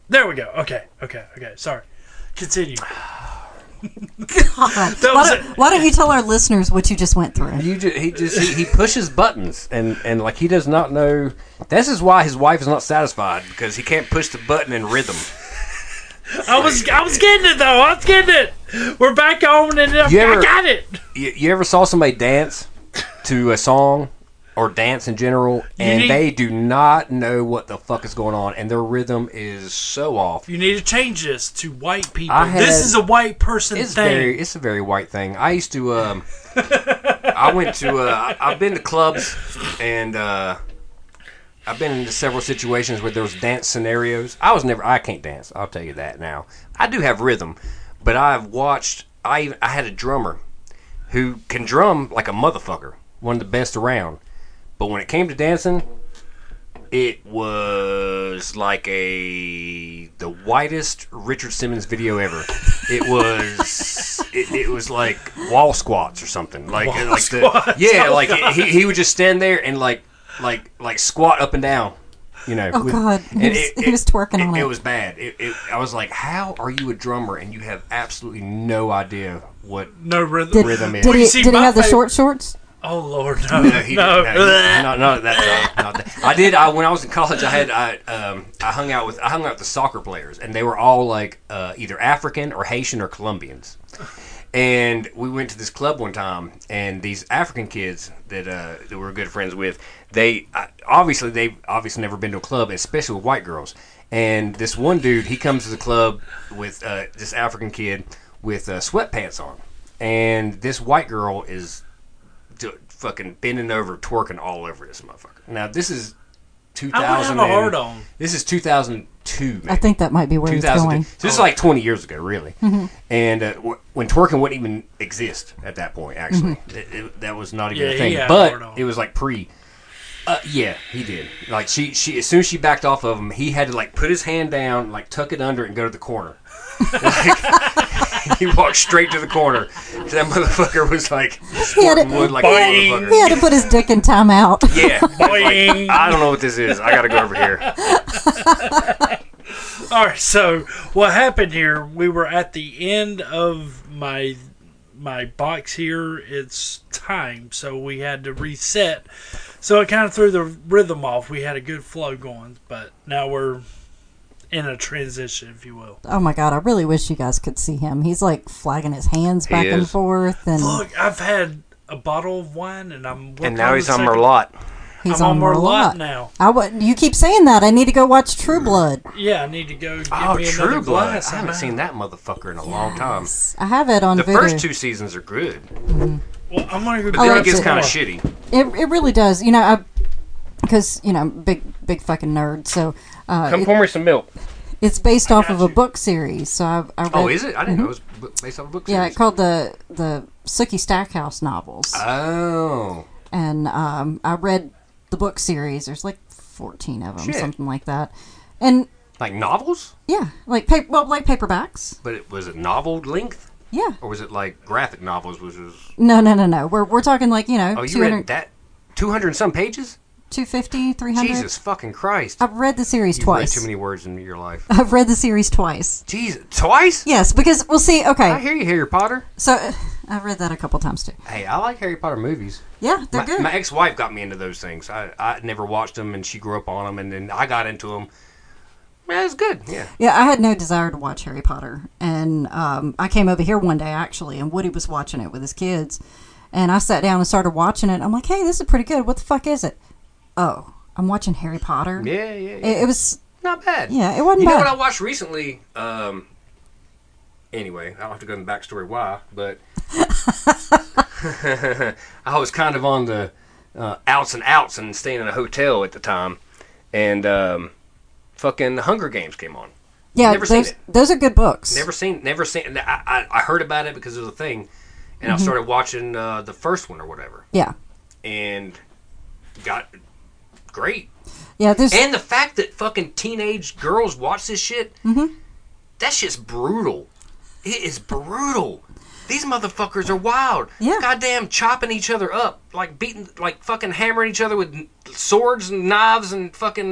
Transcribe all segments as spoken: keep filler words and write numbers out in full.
There we go. Okay, okay, okay. Sorry. Continue. why, don't, why don't you tell our listeners what you just went through? You just, he just he, he pushes buttons and, and like he does not know. This is why his wife is not satisfied, because he can't push the button in rhythm. I was I was getting it though. I was getting it. We're back on and I ever, got it. You, you ever saw somebody dance to a song or dance in general, and need, they do not know what the fuck is going on, and their rhythm is so off? You need to change this to white people. Had, this is a white person it's thing. Very, it's a very white thing. I used to. Um, I went to. Uh, I've been to clubs and. Uh, I've been into several situations where there was dance scenarios. I was never, I can't dance. I'll tell you that now. I do have rhythm, but I've watched, I I had a drummer who can drum like a motherfucker, one of the best around. But when it came to dancing, it was like a, the whitest Richard Simmons video ever. It was, it, it was like wall squats or something. Like, wall like squats. The, yeah, oh, like it, he, he would just stand there and like, like like squat up and down, you know. Oh with, God, he was, it, he was twerking it, on it. It was bad. It, it, I was like, how are you a drummer and you have absolutely no idea what no rhythm, did, rhythm is? Did he, see, did he have the favorite, short shorts? Oh Lord, no, no, he no, didn't, no, not, not that time. Not that. I did. I when I was in college, I had I um I hung out with I hung out with the soccer players, and they were all like uh, either African or Haitian or Colombians. And we went to this club one time, and these African kids that uh, that we were good friends with, they uh, obviously they've obviously never been to a club, especially with white girls. And this one dude, he comes to the club with uh, this African kid with uh, sweatpants on, and this white girl is d- fucking bending over, twerking all over this motherfucker. Now this is two thousand. I would have a hard on. This is two thousand two. Maybe. I think that might be where it's going. So this is like twenty years ago, really. Mm-hmm. And uh, w- when twerking wouldn't even exist at that point, actually. Mm-hmm. It, it, that was not even yeah, a thing. But it was like pre. Uh, yeah, he did. Like she, she, as soon as she backed off of him, he had to like put his hand down, like tuck it under, and go to the corner. Like, he walked straight to the corner. That motherfucker was like snorting wood like a motherfucker. He had to put his dick in timeout. Yeah, like, I don't know what this is. I got to go over here. All right, so what happened here? We were at the end of my my box here. It's time, so we had to reset. So it kind of threw the rhythm off. We had a good flow going, but now we're in a transition, if you will. Oh my God, I really wish you guys could see him. He's like flagging his hands he back is. and forth. And look, I've had a bottle of wine, and I'm and now he's on Merlot. He's I'm on on Merlot Merlot now. I w- you keep saying that. I need to go watch True Blood. Yeah, I need to go get Oh, me True another Blood. glass. I haven't I'm seen out. that motherfucker in a long time. I have it on The Vudu. first two seasons are good. Mm-hmm. Well, I'm gonna go But I then liked it gets it. kind of shitty. It it really does. You know, I because you know, big big fucking nerd. So uh, Come it- pour me some milk. it's based off got of a you. book series. So I, I read, Oh, is it? I didn't know it was bu- based off a book yeah, series. it's called the the Sookie Stackhouse novels. Oh. and um, I read the book series. There's like fourteen of them, Shit. something like that. And Like novels? yeah, like pa- well, like paperbacks. But it, was it novel length? Yeah. Or was it like graphic novels, which was... No, no, no, no. We're we're talking like you know, Oh, you two hundred, read that? two hundred and some pages? two fifty, three hundred. Jesus fucking Christ. I've read the series You've twice. read too many words in your life. I've read the series twice. Jesus. Twice? Yes, because we'll see. I Okay, hear you, Harry Potter. so uh, I've read that a couple times too. Hey, I like Harry Potter movies. Yeah, they're My, good. my ex-wife got me into those things. I, I never watched them, and she grew up on them, and then I got into them. Yeah, it's good. Yeah. Yeah, I had no desire to watch Harry Potter. And um, I came over here one day, actually, and Woody was watching it with his kids. And I sat down and started watching it. I'm like, hey, this is pretty good. What the fuck is it? Oh, I'm watching Harry Potter. Yeah, yeah, yeah. It, it was, Not bad. yeah, it wasn't You know bad. what I watched recently? Um, anyway, I don't have to go in the backstory why, but I was kind of on the uh, outs and outs and staying in a hotel at the time, and um, fucking Hunger Games came on. yeah, never seen those, it. those are good books. Never seen, never seen. I, I, I heard about it because it was a thing, and Mm-hmm. I started watching uh, the first one or whatever, Yeah. and got great. Yeah, there's, And the fact that fucking teenage girls watch this shit, Mm-hmm. that shit's brutal. It is brutal. These motherfuckers are wild. Yeah. Goddamn chopping each other up, like beating, like fucking hammering each other with swords and knives and fucking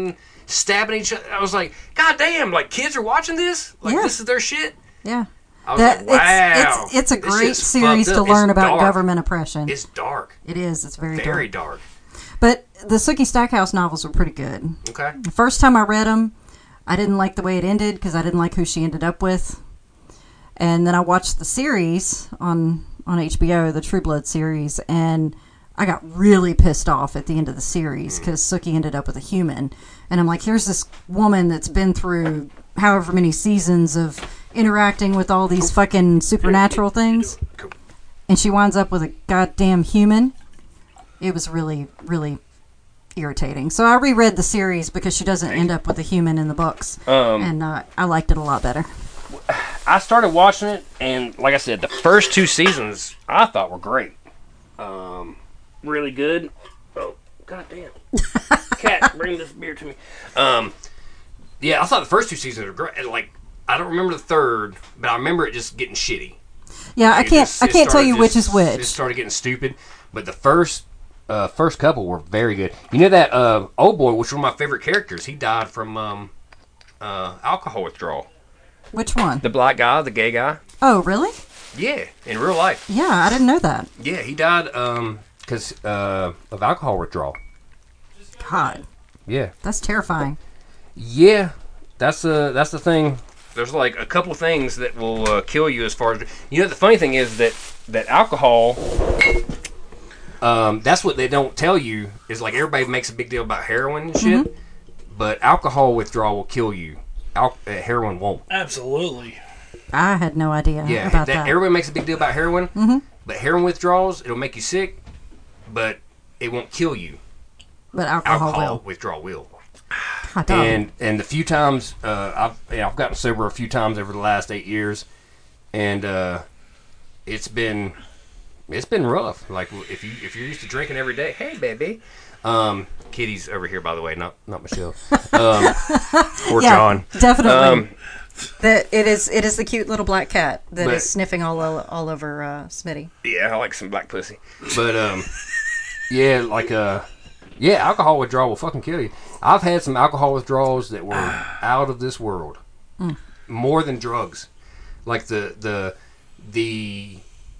stabbing each other. I was like, God damn! Like kids are watching this. Like Yeah. this is their shit. Yeah. I was That, like, wow. it's, it's, it's a This great shit's series fucked to up. learn It's about dark. government oppression. It's dark. It is. It's very, Very dark. dark. But the Sookie Stackhouse novels were pretty good. Okay. The first time I read them, I didn't like the way it ended because I didn't like who she ended up with. And then I watched the series on, on H B O, the True Blood series, and I got really pissed off at the end of the series because Sookie ended up with a human. And I'm like, here's this woman that's been through however many seasons of interacting with all these fucking supernatural things, and she winds up with a goddamn human. It was really, really irritating. So I reread the series because she doesn't end up with a human in the books, Um, and uh, I liked it a lot better. I started watching it, and like I said, the first two seasons I thought were great. Um, really good. Oh, goddamn. Cat, bring this beer to me. Um, yeah, I thought the first two seasons were great. And, like, I don't remember the third, but I remember it just getting shitty. Yeah, I It can't. just- I it can't tell started you which just- is which. It started getting stupid, but the first, uh, first couple were very good. You know that uh, old boy, which was one of my favorite characters. He died from um, uh, alcohol withdrawal. Which one? The black guy, the gay guy. Oh, really? Yeah, in real life. Yeah, I didn't know that. Yeah, he died um because uh, of alcohol withdrawal. God, Yeah. that's terrifying. Yeah, that's the that's the thing. There's like a couple things that will uh, kill you as far as you know. The funny thing is that that alcohol. Um, that's what they don't tell you is like everybody makes a big deal about heroin and shit, but alcohol withdrawal will kill you. Al- uh, heroin won't. Absolutely. I had no idea Yeah, about that, that. everybody makes a big deal about heroin, Mhm. but heroin withdrawals it'll make you sick, but it won't kill you. But alcohol, Alcohol will. withdrawal will. Hot dog. And and the few times uh, I've yeah, I've gotten sober a few times over the last eight years, and uh, it's been it's been rough. Like if you if you're used to drinking every day, hey baby, um, Kitty's over here by the way, not not Michelle, um, or yeah, John. definitely. Um, that it is. It is the cute little black cat that But- is sniffing all o- all over uh, Smitty. Yeah, I like some black pussy. But um, yeah, like uh, yeah, alcohol withdrawal will fucking kill you. I've had some alcohol withdrawals that were out of this world, more than drugs. Like the the the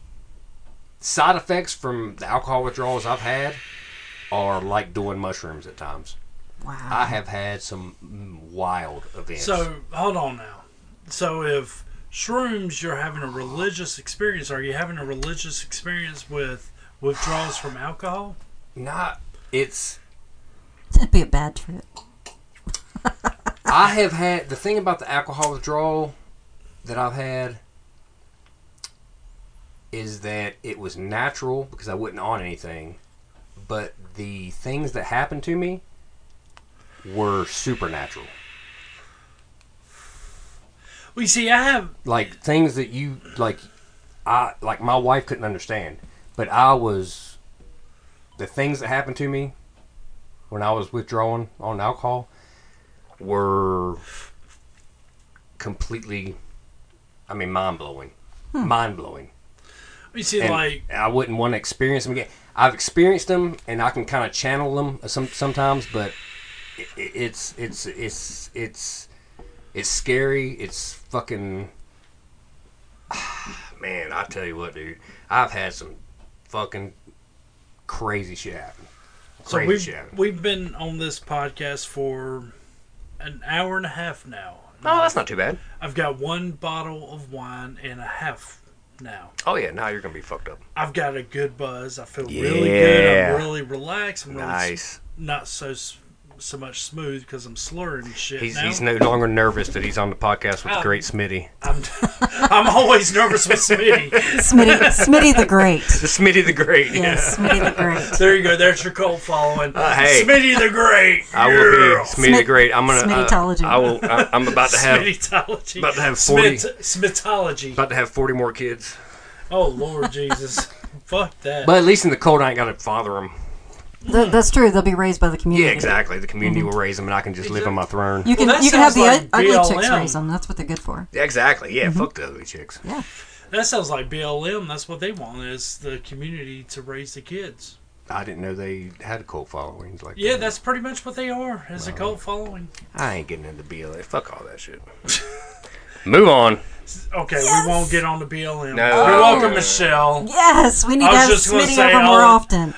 side effects from the alcohol withdrawals I've had are like doing mushrooms at times. Wow. I have had some wild events. So hold on now. So if shrooms, you're having a religious experience. Are you having a religious experience with withdrawals from alcohol? not it's. That'd be a bad trip. I have had the thing about the alcohol withdrawal that I've had is that it was natural because I wasn't on anything, but the things that happened to me were supernatural. Well, you see, I have. Like things that you like, I like my wife couldn't understand, but I was the things that happened to me when I was withdrawing on alcohol were completely, I mean, mind blowing, mind blowing. You see, And like I wouldn't want to experience them again. I've experienced them, and I can kind of channel them some sometimes, but it, it's it's it's it's it's scary. It's fucking man. I tell you what, dude. I've had some fucking crazy shit happen. so Crazy we've shit happen. we've been on this podcast for an hour and a half now. Oh, that's not too bad. I've got one bottle of wine and a half now. Oh yeah, now you're gonna be fucked up. I've got a good buzz. I feel really good. Yeah. I'm really relaxed. I'm really Nice. s- not so s- so much smooth because I'm slurring shit He's now. he's no longer nervous that he's on the podcast with the Oh. great Smitty. I'm, I'm always nervous with Smitty. Smitty, Smitty the Great. The Smitty the Great. Yes, Smitty the Great. There you go. There's your cult following. Uh, hey. Smitty the Great. I will be Yeah. Smitty the Smith- Great. I'm gonna. Uh, Smittytology. I will. I, I'm about to have Smittytology. about to have forty- Smith- Smitology. about to have forty more kids. Oh Lord Jesus. Fuck that. But at least in the cold, I ain't got to father them. Th- that's true. They'll be raised by the community. Yeah, exactly. The community will raise them, and I can just live on my throne. You can Well, that you can have the sounds like u- ugly B L M. chicks raise them. That's what they're good for. Yeah, exactly. Yeah, fuck the ugly chicks. Yeah. That sounds like B L M. That's what they want is the community to raise the kids. I didn't know they had a cult following like Yeah, that. that's pretty much what they are, is a cult following. I ain't getting into B L A. Fuck all that shit. Move on. Okay, Yes. we won't get on the B L M. No. You're welcome, Michelle. Yes, we need I to was have just gonna Smitty say, over more I'll- often.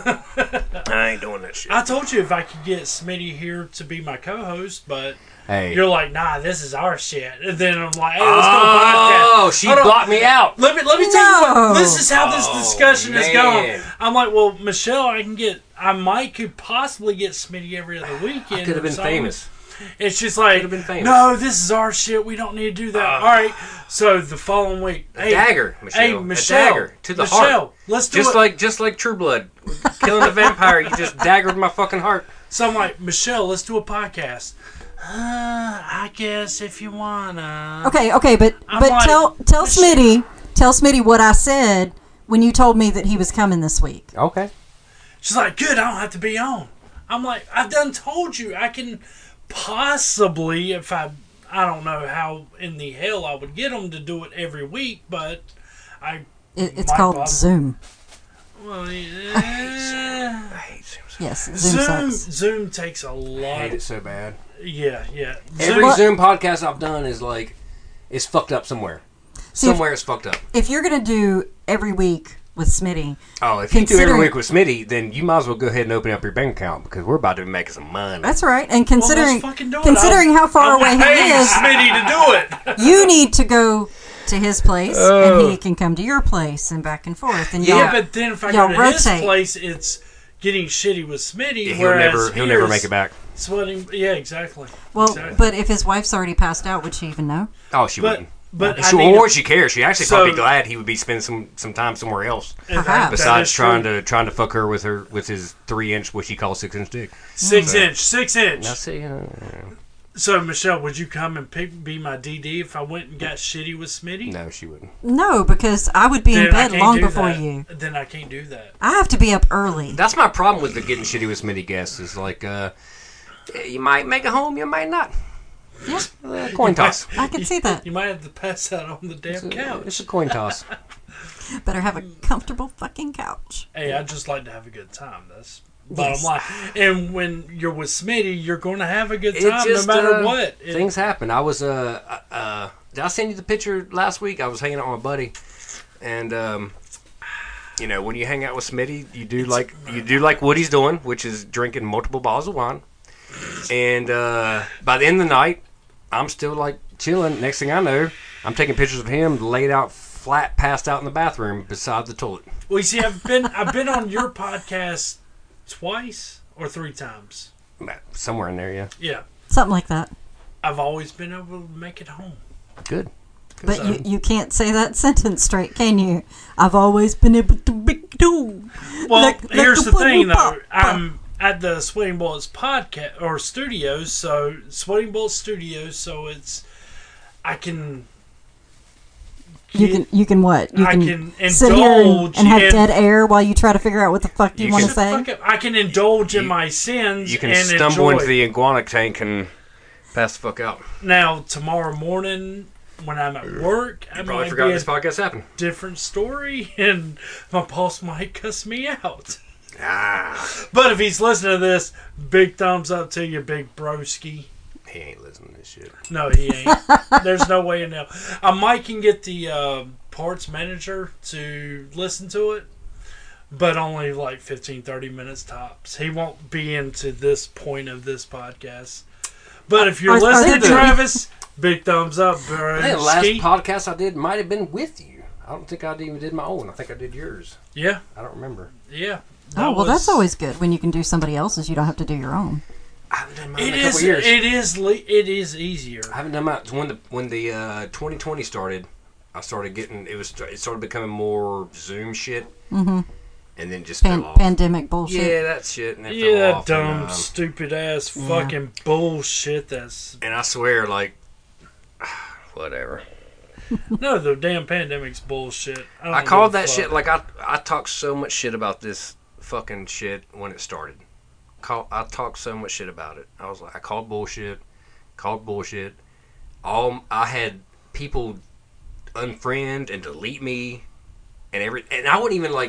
I ain't doing that shit. I told you if I could get Smitty here to be my co-host, but Hey. you're like, nah, this is our shit. And then I'm like, hey, let's go podcast. Oh, she Hold on. blocked me out. Let me let me tell you No. what. This is how this Oh, discussion is man. going. I'm like, well, Michelle, I can get, I might could possibly get Smitty every other weekend. I could have or been something. famous. And she's like, Could've been famous. no, this is our shit. We don't need to do that. Uh, All right. So the following week, A hey, dagger, Michelle. hey, A Michelle, dagger to the Michelle, heart. let's do Just it. like just like True Blood, killing a vampire. You just daggered my fucking heart. So I'm like, Michelle, let's do a podcast. Uh, I guess if you wanna. Okay, okay, but I'm but like, tell tell Michelle- Smitty tell Smitty what I said when you told me that he was coming this week. Okay. She's like, good, I don't have to be on. I'm like, I've done told you I can possibly, if I, I don't know how in the hell I would get them to do it every week, but I. It, it's might called bother- Zoom. Well, I yeah. hate Zoom. Yes, Zoom, Zoom, sucks. Zoom takes a I lot. hate it so bad. Yeah, yeah. Every What- Zoom podcast I've done is like, it's fucked up somewhere. See, if- Somewhere it's fucked up. If you're gonna do every week with Smitty, Oh, if you do every considering- week with Smitty, then you might as well go ahead and open up your bank account because we're about to be making some money. that's right. And Well, considering let's fucking do it. considering I'll- how far I'll away he pay is, Smitty to do it. you need to go to his place, Oh. and he can come to your place, and back and forth. And Yeah, y'all, but then if I y'all go to his rotate. place, it's getting shitty with Smitty. he'll whereas never, he'll never here's make it back. Sweating, yeah, exactly. well, exactly. but if his wife's already passed out, would she even know? Oh, she But- wouldn't. but I she, need or to- she cares. She actually So- probably glad he would be spending some, some time somewhere else And that- Perhaps. that besides is trying true. to trying to fuck her with her with his three inch what she calls six inch dick. six inch, six inch. Now see, uh, So Michelle, would you come and pick, be my D D if I went and got shitty with Smitty? no, she wouldn't. No, because I would be Then in I bed can't long do before that. you. Then I can't do that. I have to be up early. That's my problem with the getting shitty with Smitty guests is like, uh, you might make it home, you might not. Yeah, Uh, coin toss. I can see that. You might have to pass out on the damn couch. It's a coin toss. Better have a comfortable fucking couch. Hey, I just like to have a good time. That's Yes. bottom line. And when you're with Smitty, you're going to have a good It time just, no matter uh, what. It- Things happen. I was uh, uh uh did I send you the picture last week? I was hanging out with my buddy, and um, you know when you hang out with Smitty, you do like you do like what he's doing, which is drinking multiple bottles of wine. And uh, by the end of the night, I'm still like chilling. Next thing I know, I'm taking pictures of him laid out flat, passed out in the bathroom beside the toilet. well, you see, I've been I've been on your podcast twice or three times. Somewhere in there, yeah. Yeah, Something like that. I've always been able to make it home. Good. But So- you, you can't say that sentence straight, can you? I've always been able to make do. Well, Like- like here's a the thing, bubble though. pop. I'm at the Sweating Bullets podcast or studios, so Sweating Bullets Studios, so it's I can You can you can what? You I can, can sit here and, indulge and have in- dead air while you try to figure out what the fuck you, You want can- to say. Fuck it, I can indulge in You- my sins. You can and stumble enjoy. into the iguana tank and pass the fuck out. Now tomorrow morning when I'm at work, I Probably might forgot be this a podcast happened. different story, and my boss might cuss me out. Ah, But if he's listening to this, big thumbs up to you, big broski. he ain't listening to this shit. No, he ain't. There's no way in hell. I might can get the uh, parts manager to listen to it, but only like fifteen, thirty minutes tops. He won't be into this point of this podcast. But if you're Are- are listening, they- Travis, big thumbs up, I think the last broski. podcast I did might have been with you. I don't think I even did my own. I think I did yours. Yeah, I don't remember. yeah. Oh That well, was- that's always good when you can do somebody else's. You don't have to do your own. I haven't done mine in It a couple is. years. It is. le- It is easier. I haven't done my when the when the uh, twenty twenty started. I started getting it was it started becoming more Zoom shit, Mm-hmm. and then just Pan- fell off. pandemic bullshit. Yeah, that shit. And it Yeah, fell that off, dumb, and, um, stupid ass Yeah. fucking bullshit. That's and I swear, like, whatever. no, the damn pandemic's bullshit. I, don't I give called a that fuck. shit like I I talked so much shit about this fucking shit when it started. Call I talked so much shit about it. I was like I called bullshit, called bullshit. All I had people unfriend and delete me, and every and I wouldn't even like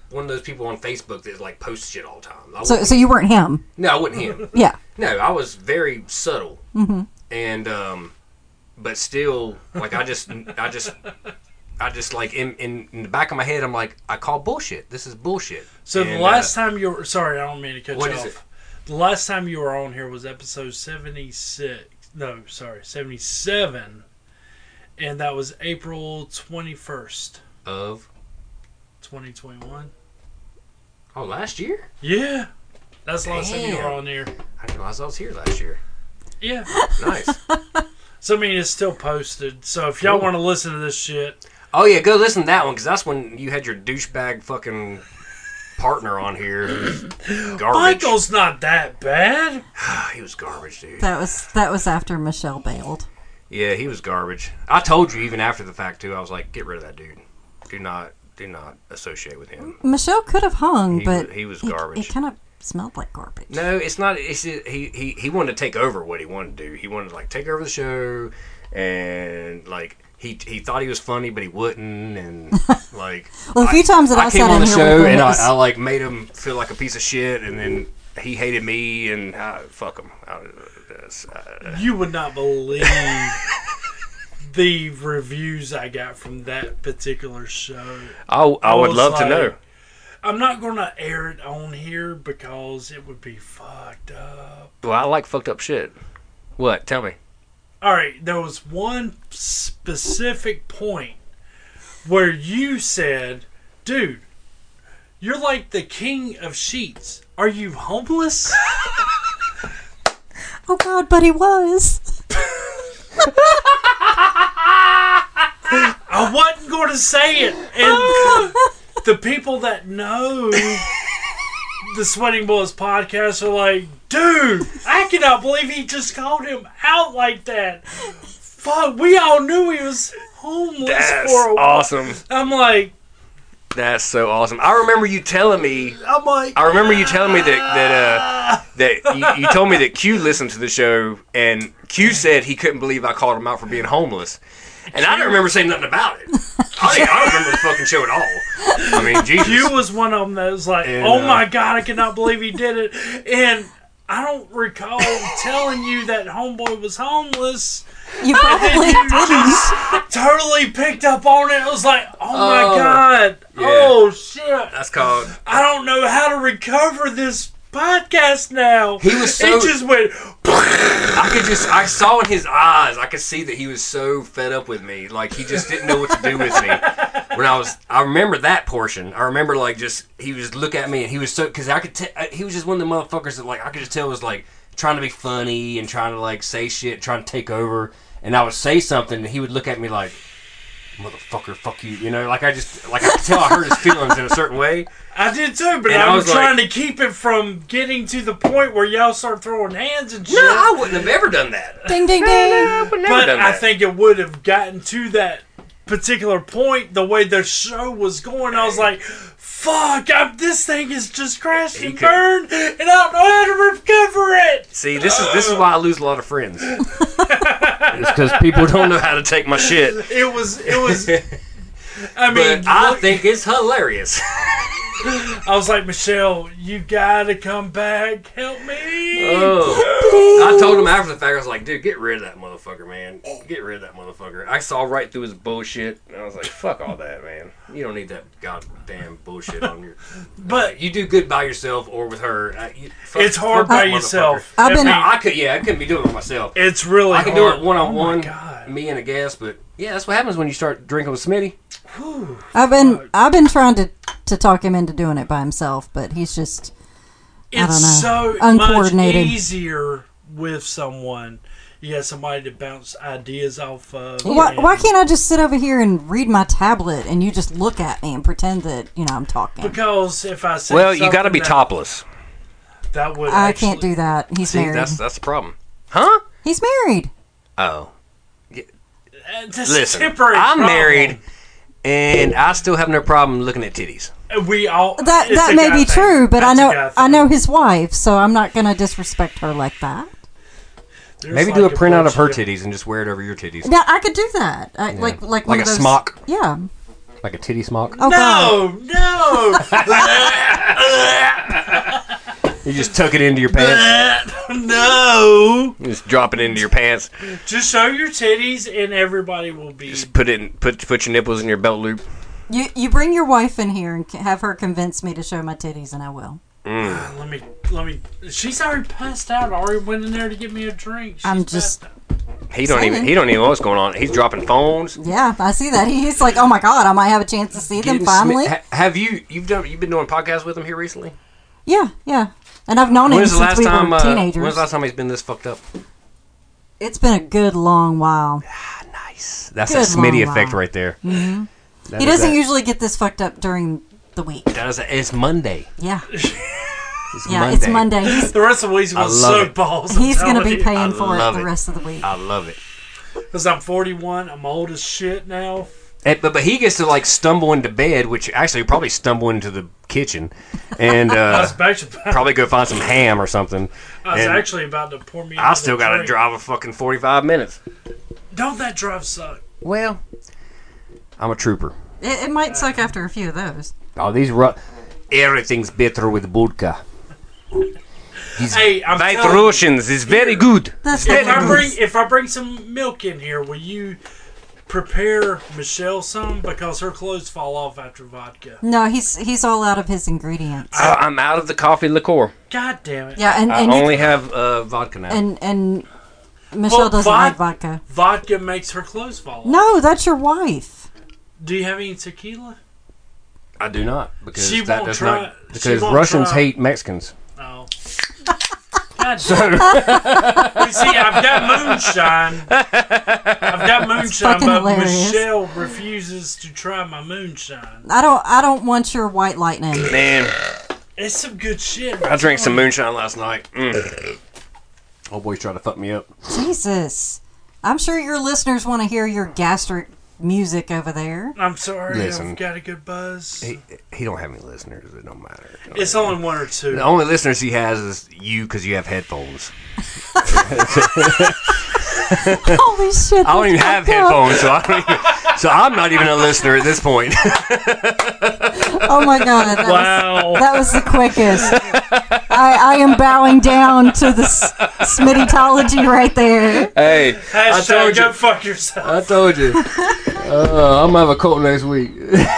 one of those people on Facebook that like posts shit all the time. I So, wasn't- so you weren't him. no, I wasn't him. Yeah. No, I was very subtle, mm-hmm. and um, but still, like I just, I just, I just like in, in in the back of my head, I'm like, I call bullshit. This is bullshit. So And, the last uh, time you were sorry, I don't mean to cut What you is off. it? The last time you were on here was episode seventy-six. No, sorry, seventy-seven, and that was April twenty-first, of twenty twenty-one. oh last year, Yeah, that's the last time you were Damn. on here. I didn't realize I was here last year. Yeah. Nice. So I mean, it's still posted. So if y'all Cool. want to listen to this shit, Oh yeah, go listen to that one because that's when you had your douchebag fucking partner on here. Who's garbage. Michael's not that bad. He was garbage, dude. That was that was after Michelle bailed. Yeah, he was garbage. I told you even after the fact too. I was like, get rid of that dude. Do not, do not associate with him. Michelle could have hung, He but was- he was it- garbage. It, kind of smelled like garbage. No, it's not. It's just, he he he wanted to take over what he wanted to do. He wanted to like take over the show, and like he he thought he was funny, but he wouldn't, and like Well, a few times that I, I came sat on in the here show with him, and it I, was- I like made him feel like a piece of shit, and then he hated me, and uh, fuck him. I, uh, You would not believe the reviews I got from that particular show. I, I I would was love to like- know. I'm not going to air it on here because it would be fucked up. Well, I like fucked up shit. What? Tell me. All right, there was one specific point where you said, dude, you're like the king of sheets. Are you homeless? oh God, but he was. I wasn't going to say it. And the people that know the Sweating Bullets podcast are like, dude, I cannot believe he just called him out like that. Fuck, we all knew he was homeless That's for a while. awesome. I'm like, That's so awesome. I remember you telling me. I'm like, I remember you telling me that that uh, that you, you told me that Q listened to the show, and Q said he couldn't believe I called him out for being homeless. And I don't remember saying nothing about it. I, didn't, I don't remember the fucking show at all. I mean, Jesus. you was one of them that was like, And, oh uh, my God, I cannot believe he did it. And I don't recall telling you that homeboy was homeless. You probably You didn't. just totally picked up on it. It was like, oh my Oh, God. yeah. Oh shit. That's called. I don't know how to recover this podcast now. He was so- It just went. I could just, I saw in his eyes, I could see that he was so fed up with me. Like, he just didn't know what to do with me. When I was, I remember that portion. I remember, like, just, he was look at me and he was so, because I could tell, he was just one of the motherfuckers that, like, I could just tell was, like, trying to be funny and trying to, like, say shit, trying to take over. And I would say something and he would look at me like, motherfucker, fuck you. You know, like, I just, like, I could tell I hurt his feelings in a certain way. I did too, but And I I was, was trying like- to keep it from getting to the point where y'all start throwing hands and shit. No, I wouldn't have ever done that. Ding ding ding. Never but done I that. think it would have gotten to that particular point the way the show was going. I was like, fuck, I'm, this thing is just crashed He and could- burned, and I don't know how to recover it. See, this is this is why I lose a lot of friends. It's because people don't know how to take my shit. It was, it was, I mean, But I look- think it's hilarious. I was like, Michelle, you gotta come back. Help me. Oh. I told him after the fact, I was like, dude, get rid of that motherfucker, man. Get rid of that motherfucker. I saw right through his bullshit, and I was like, fuck all that, man. You don't need that goddamn bullshit on your... But You do good by yourself or with her. Uh, you, fuck, it's hard fuck by that yourself. I've I been- mean, motherfucker. I could, yeah, I couldn't be doing it myself. it's really I can hard. do it one-on-one, Oh my God. me and a guest, but yeah, that's what happens when you start drinking with Smitty. I've been I've been trying to to talk him into doing it by himself, but he's just It's I don't know. so much Uncoordinated. easier with someone. You got somebody to bounce ideas off of. why, and- why can't I just sit over here and read my tablet and you just look at me and pretend that you know I'm talking? Because if I say Well, you got to something be that, topless. That would I actually, can't do that. He's See, married. that's that's the problem. Huh? He's married. Oh. Uh, this Listen, temporary I'm problem. married, and I still have no problem looking at titties. We all That it's that a may guy be thing. true, but I That's a know guy I thing. know his wife, so I'm not going to disrespect her like that. There's Maybe like do a printout of her bunch titties and just wear it over your titties. Now I could do that, I, like like Like one a of those, smock? Yeah, Like a titty smock? Oh, God. No, no. You just tuck it into your pants. No. You just drop it into your pants. Just show your titties and everybody will be. Just put it in, put put your nipples in your belt loop. You you bring your wife in here and have her convince me to show my titties, and I will. Mm. Let me, let me. She's already passed out. I already went in there to get me a drink. She's I'm just- passed out. He don't even he don't even know what's going on. He's dropping phones. Yeah, I see that. He's like, oh my God, I might have a chance to see them Getting finally. smi- Ha- have you you've done you've been doing podcasts with him here recently? Yeah, yeah. And I've known him When's the since last we time? were Uh, teenagers. when's the last time he's been this fucked up? It's been a good long while. Ah, nice. That's Good a Smitty long effect while. right there. Mm-hmm. He doesn't usually get this fucked up during the week. That is a, it's Monday. Yeah, It's yeah. Monday. It's Monday. He's The rest of the week's I gonna love suck it. balls. I'm he's gonna telling be you. paying I for it love the it. rest of the week. I love it. Because I'm forty-one. I'm old as shit now. And- but but he gets to like stumble into bed, which actually probably stumble into the kitchen, and I uh, was actually, probably go find some ham or something. I was and actually about to pour me. I another still got to drink. drive a fucking forty-five minutes. Don't that drive suck? Well, I'm a trooper. It, it might suck after a few of those. Oh, these ru- everything's better with vodka. Hey, I'm White telling you, Russians is very good. That's if I what bring if I bring some milk in here, will you prepare Michelle some because her clothes fall off after vodka? No, he's he's all out of his ingredients. Uh, I'm out of the coffee liqueur. God damn it! Yeah, and I and you, only have uh, vodka now. and and Michelle Well, doesn't vod- like vodka. Vodka makes her clothes fall off. No, that's your wife. Do you have any tequila? I do not because She that won't does try- not she because won't Russians try. hate Mexicans. Oh. God damn. You see, I've got moonshine. I've got moonshine, fucking but hilarious. Michelle refuses to try my moonshine. I don't I don't want your white lightning. Man, It's some good shit. I drank some moonshine last night. Mm. Oh boy's trying to fuck me up. Jesus. I'm sure your listeners want to hear your gastric music over there. I'm sorry, Listen. I've got a good buzz. He, he don't have any listeners. It don't matter. It don't It's matter. only one or two. The only listeners he has is you because you have headphones. Holy shit. I don't even have that's fucked up. headphones, so I don't even, so I'm not even a listener at this point. Oh my god. That Wow. Was, that was the quickest. I, I am bowing down to the s- Smittytology right there. Hey, Hashtag told go you. fuck yourself. I told you. Uh, I'm gonna have a cold next week.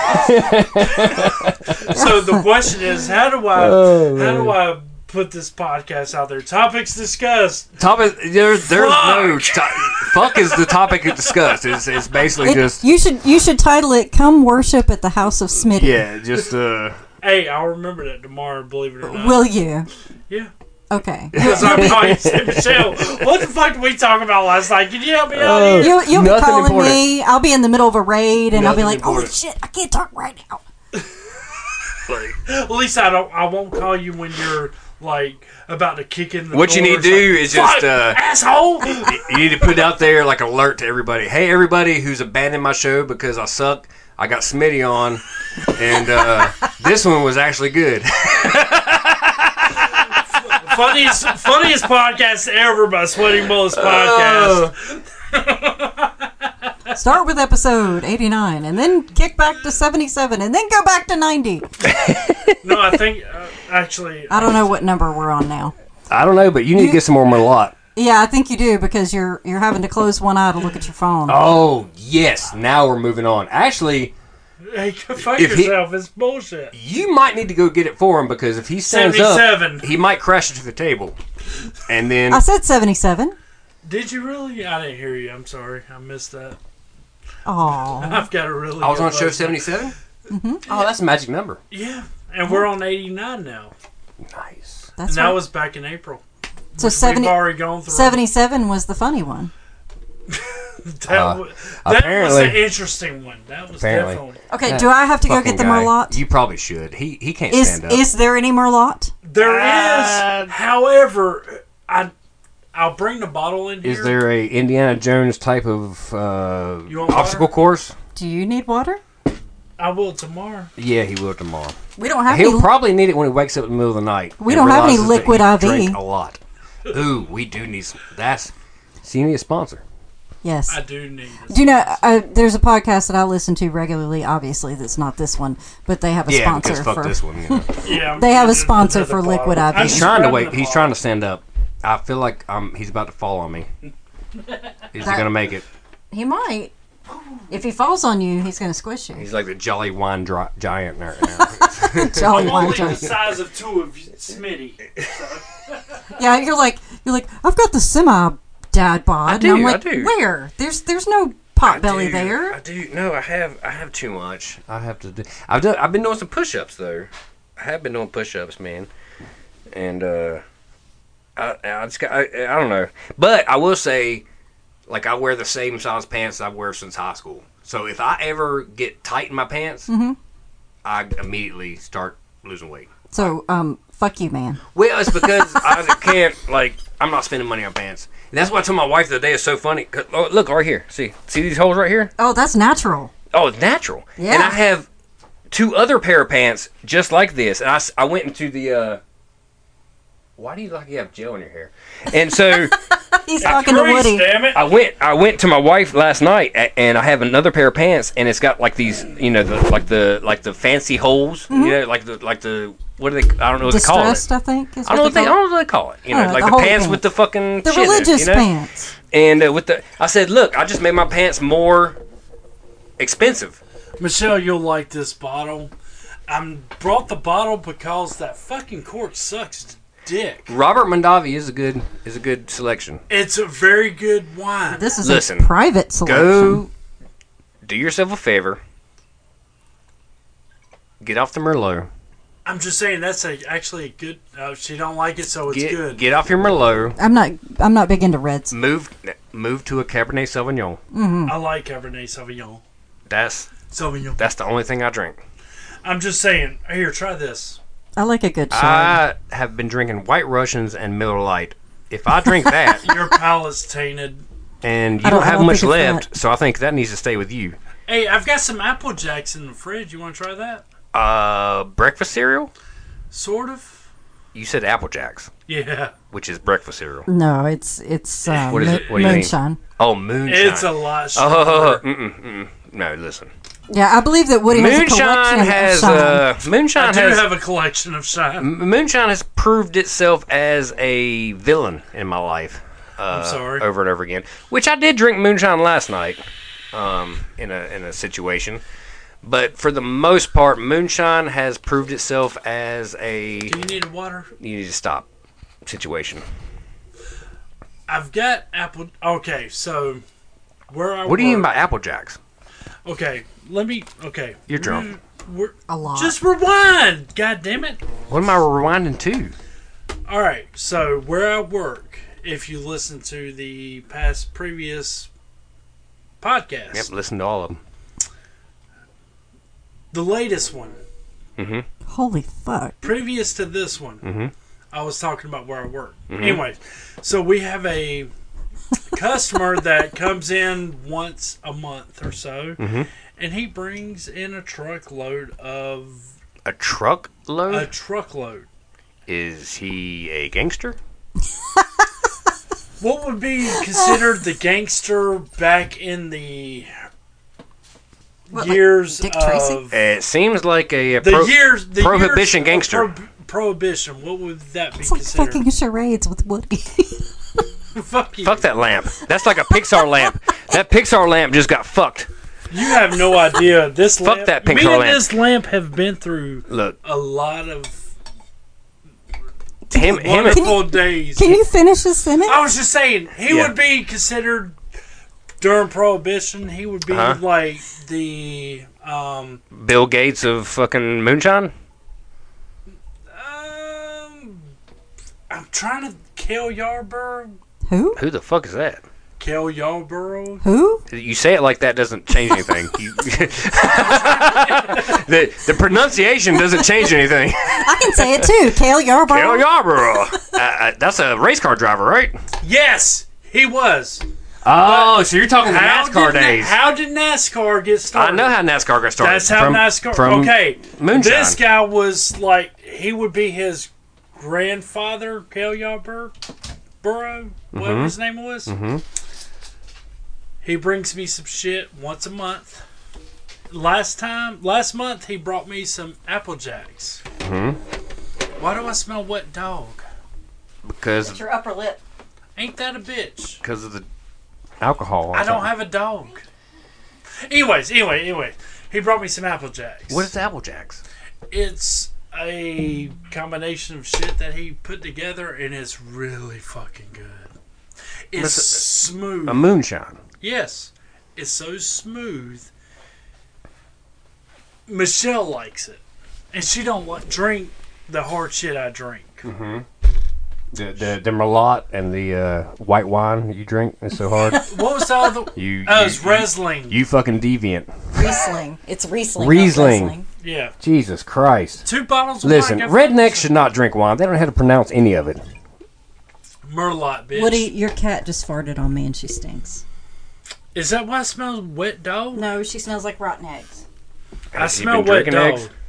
So the question is, how do I Oh, how do I put this podcast out there? Topics discussed. Topic. There, there's no. Fuck. To- fuck is the topic discussed. It's, it's basically It- just. you should you should title it "Come Worship at the House of Smitty." Yeah, just uh. Hey, I'll remember that tomorrow. Believe it or not. Will you? Yeah. Okay. Because I'm calling you, Michelle. What the fuck did we talk about last night? Can you help me out Oh. here? You'll, you'll be Nothing calling important. me. I'll be in the middle of a raid, and I'll be Nothing like, "Holy important. shit, I can't talk right now." At least I don't. I won't call you when you're like about to kick in the What you door. need to do is just Fuck, uh. asshole. You need to put out there like alert to everybody. Hey, everybody who's abandoned my show because I suck. I got Smitty on, and uh, this one was actually good. funniest funniest podcast ever by Sweating Bullets podcast. Start with episode eighty-nine, and then kick back to seventy-seven, and then go back to ninety. No, I think uh, actually. I don't know what number we're on now. I don't know, but you need to get some more Merlot. Yeah, I think you do because you're you're having to close one eye to look at your phone. Oh yes, now we're moving on. Actually, Hey, go fuck If he- yourself. It's bullshit. you might need to go get it for him because if he stands seventy-seven. up, he might crash into the table, and then I said seventy-seven. Did you really? I didn't hear you. I'm sorry. I missed that. Oh, I've got a really. I was good on show buzz. seventy-seven. Mm-hmm. Oh, that's a magic number. Yeah, and we're on eighty-nine now. Nice. that's and that right. was back in April. So We've seventy, already gone through. seventy-seven was the funny one. That, Uh, wa- that apparently- was an interesting one. That was Apparently. definitely. Okay, That do I have to go Fucking get the guy. Merlot? You probably should. He he can't Is stand up. is there any Merlot? There Uh, is, however, I I'll bring the bottle in here. Is there a Indiana Jones type of uh, You want obstacle water? course? Do you need water? I will tomorrow. Yeah, he will tomorrow. We don't have He'll any. probably need it when he wakes up in the middle of the night. We and don't have any realizes that liquid he I V. Drank a lot. Ooh, we do need some. That's. So you need a sponsor. Yes. I do need this. Do you know, uh, there's a podcast that I listen to regularly, obviously, that's not this one, but they have a Yeah, because sponsor fuck for. this one. You know. Yeah, I'm They have a getting sponsor another for bottle. Liquid I V. I'm He's trying to grabbing wait. the He's bottle. trying to stand up. I feel like um, he's about to fall on me. Is he gonna make it? He might. If he falls on you, he's going to squish you. He's like the Jolly Wine dri- Giant right now. Jolly I'm wine only the drunk. size of two of you, Smitty. Yeah, you're like, you're like, I've got the semi dad bod. I do, and I'm like, I do. where? There's there's no pot belly do, there. I do. No, I have. I have too much. I have to do. I've done. I've been doing some push-ups though. I have been doing push-ups, man. And uh, I, I just got. I, I don't know, but I will say, like, I wear the same size pants I wear since high school. So if I ever get tight in my pants, Mm-hmm. I immediately start losing weight. So, um, fuck you, man. Well, it's because I can't, like, I'm not spending money on pants. And that's what I told my wife the other day. It's so funny. 'Cause, oh, look, right here. See? See these holes right here? Oh, that's natural. Oh, it's natural. Yeah. And I have two other pair of pants just like this. And I, s- I went into the, uh, why do you like you have gel in your hair? And so He's talking to Christ, Woody. damn it. I went I went to my wife last night a- and I have another pair of pants and it's got like these, you know, the, like the like the fancy holes, you know, like the like the what do they I don't know what they call it. Distressed, I think. Is I don't know what what they, I call don't know what they call it. You know, Oh, like the the, holy pants pants. with the fucking it. The shit in it, religious you know? pants. And uh, with the, I said, look, I just made my pants more expensive. Michelle, you'll like this bottle. I brought the bottle because that fucking cork sucks dick. Robert Mondavi is a good is a good selection. It's a very good wine. This is Listen, a private selection. Go do yourself a favor. Get off the Merlot. I'm just saying that's a, actually a good. Uh, she don't like it, so it's Get good. get off your Merlot. I'm not. I'm not big into reds. Move move to a Cabernet Sauvignon. I like Cabernet Sauvignon. That's Sauvignon. that's the only thing I drink. I'm just saying. Here, try this. I like a good sherry. I have been drinking White Russians and Miller Lite. If I drink that Your palate's tainted. and you I don't, don't- I have don't much think it's left, so I think that needs to stay with you. Hey, I've got some Apple Jacks in the fridge. You want to try that? Uh, breakfast cereal? Sort of. You said Apple Jacks, Yeah. which is breakfast cereal. no, it's it's uh, What is mo- it? What do you mean? moonshine. Oh, moonshine. It's a lot Oh, stronger. mm-mm, mm-mm. No, listen. Yeah, I believe that Woody has a Moonshine collection has of shine. uh, I moonshine do has have a collection of shine. M- moonshine has proved itself as a villain in my life. Uh, I'm sorry. Over and over again. Which I did drink moonshine last night, um, in a in a situation. But for the most part, moonshine has proved itself as a Do you need a water? you need to stop situation. I've got Apple. Okay, so where I What do you mean work- by Apple Jacks? Okay, let me. Okay, You're drunk. We're, A lot. just rewind. God damn it! What am I rewinding to? All right, so where I work, if you listen to the past previous podcast, Yep, listen to all of them. the latest one, Holy fuck! previous to this one, Mhm. I was talking about where I work. Anyway, so we have a customer that comes in once a month or so, and he brings in a truckload of A truckload? a truckload. Is he a gangster? What would be considered the gangster back in the What, like years Dick Tracy? of It seems like a, a the pro- years the prohibition years of gangster. pro- prohibition? What would that be It's like considered? fucking charades with Woody. Fuck you. Fuck that lamp. That's like a Pixar lamp. That Pixar lamp just got fucked. You have no idea. This Fuck lamp, that Me Pixar and lamp. this lamp have been through Look, a lot of him, him, wonderful days. Can you finish this sentence? I was just saying, he Yeah. would be considered during Prohibition. He would be Uh-huh. like the um, Bill Gates of fucking moonshine. um. I'm trying to Cale Yarborough. Who? Who the fuck is that? Cale Yarborough. Who? You say it like that doesn't change anything. You, the the pronunciation doesn't change anything. I can say it too. Cale Yarborough. Cale Yarborough. Uh, uh, that's a race car driver, right? Yes, he was. Oh, so you're talking the How NASCAR did Na- days. how did NASCAR get I started? know how NASCAR got started. That's how From- NASCAR. From okay, moonshine. this guy was like he would be his grandfather, Cale Yarborough, Burrow, whatever Mm-hmm. his name was. Mhm. He brings me some shit once a month. Last time, last month, he brought me some Apple Jacks. Mm-hmm. Why do I smell wet dog? Because It's your upper lip. Ain't that a bitch? because of the alcohol. I don't have a dog. Anyways, anyway, anyway, he brought me some Apple Jacks. What is Apple Jacks? It's a combination of shit that he put together, and it's really fucking good. It's That's a- smooth. A moonshine. Yes, it's so smooth. Michelle likes it, and she don't like, drink the hard shit I drink. Mm-hmm. The the the Merlot and the uh, white wine you drink is so hard. What was the other? You, Oh, you- it's Riesling. You fucking deviant. Riesling. It's Riesling. not Riesling. Riesling. Yeah, Jesus Christ. two bottles. Of Listen, wine, rednecks should not drink wine. They don't know how to pronounce any of it. Merlot, bitch. Woody, your cat just farted on me and she stinks. Is that why it smells wet dog? No, she smells like rotten eggs. I Has he smell been wet drinking dog. eggs?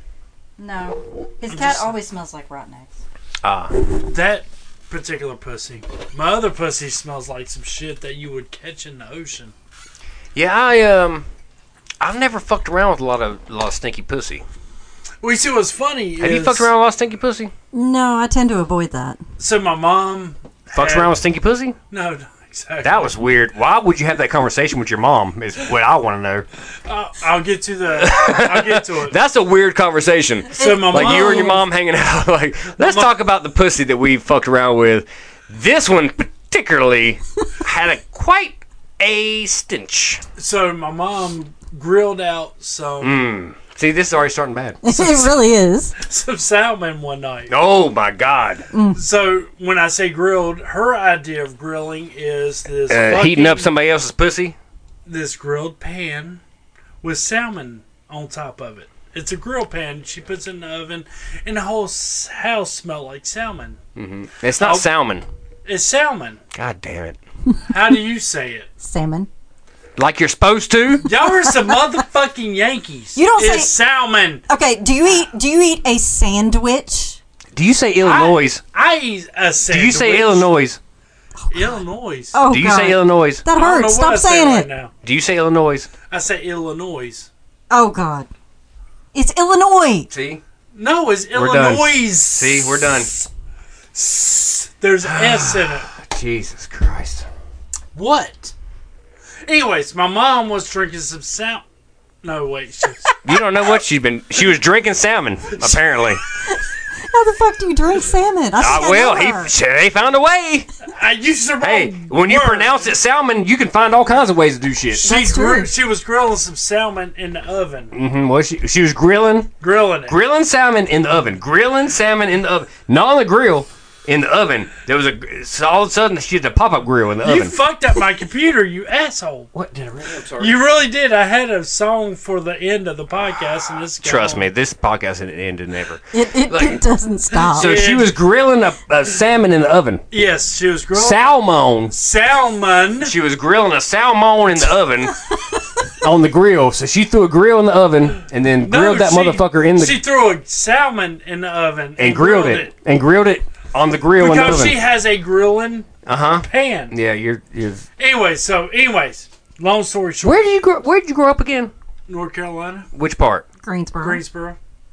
No. His I'm cat just- always smells like rotten eggs. Ah. That particular pussy. My other pussy smells like some shit that you would catch in the ocean. Yeah, I um, I've never fucked around with a lot of a lot of stinky pussy. We see what's funny. Have is, you fucked around with a lot of stinky pussy? No, I tend to avoid that. So my mom Fucked had- around with stinky pussy? No, no, exactly. That was weird. Why would you have that conversation with your mom? Is what I want to know. I'll, I'll get to the. I'll get to it. That's a weird conversation. So my Like mom, you and your mom hanging out. Like, let's mom- talk about the pussy that we fucked around with. This one particularly had a quite a stench. So my mom grilled out some Mm. See, this is already starting bad. it really is. some salmon one night. Oh my God! So when I say grilled, her idea of grilling is this Uh, heating up fucking- somebody else's pussy. this grilled pan with salmon on top of it. It's a grill pan. She puts it in the oven, and the whole s- house smelled like salmon. It's not Oh. salmon. It's salmon. God damn it! How do you say it? Salmon. Like you're supposed to. Y'all are some motherfucking Yankees. You don't it's say- salmon. Okay, do you eat do you eat a sandwich? Do you say Illinois? I eat a sandwich. Do you say Illinois? Illinois. Oh, Do you God. say Illinois? That I don't know hurts. what I Stop say saying right it. now. Do you say Illinois? I say Illinois. Oh, God. It's Illinois. See, No, it's We're done. Illinois. See, we're done. There's an S in it. Jesus Christ. What? Anyways, my mom was drinking some salmon. No, wait. She was, You don't know what she's been. She was drinking salmon, apparently. How the fuck do you drink salmon? I Uh, think I well, know he her. she- they found a way. I used the wrong Hey, when you word. pronounce it salmon, you can find all kinds of ways to do shit. She, That's gr- true. she was grilling some salmon in the oven. Mm-hmm. Well, she she was grilling Grilling it. grilling salmon in the oven, grilling salmon in the oven, not on the grill, in the oven. There was a so all of a sudden she had a pop up grill in the You oven. fucked up my computer, you asshole. What did I really? I'm sorry. You really did. I had a song for the end of the podcast, and this. Trust me, this podcast didn't end never. It, it, Like- it doesn't stop. So she was grilling a, a salmon in the oven. Yes, she was grilling Salmon. salmon. She was grilling a salmon in the oven on the grill. So she threw a grill in the oven and then No, grilled that she- motherfucker in the She threw a salmon in the oven and, and grilled it, and grilled it on the grill in the because oven. she has a grilling Uh huh. pan. Yeah, you're you're. Anyway, so anyways, long story short, Where did you grow? Where did you grow up again? North Carolina, Which part? Greensboro. Greensboro.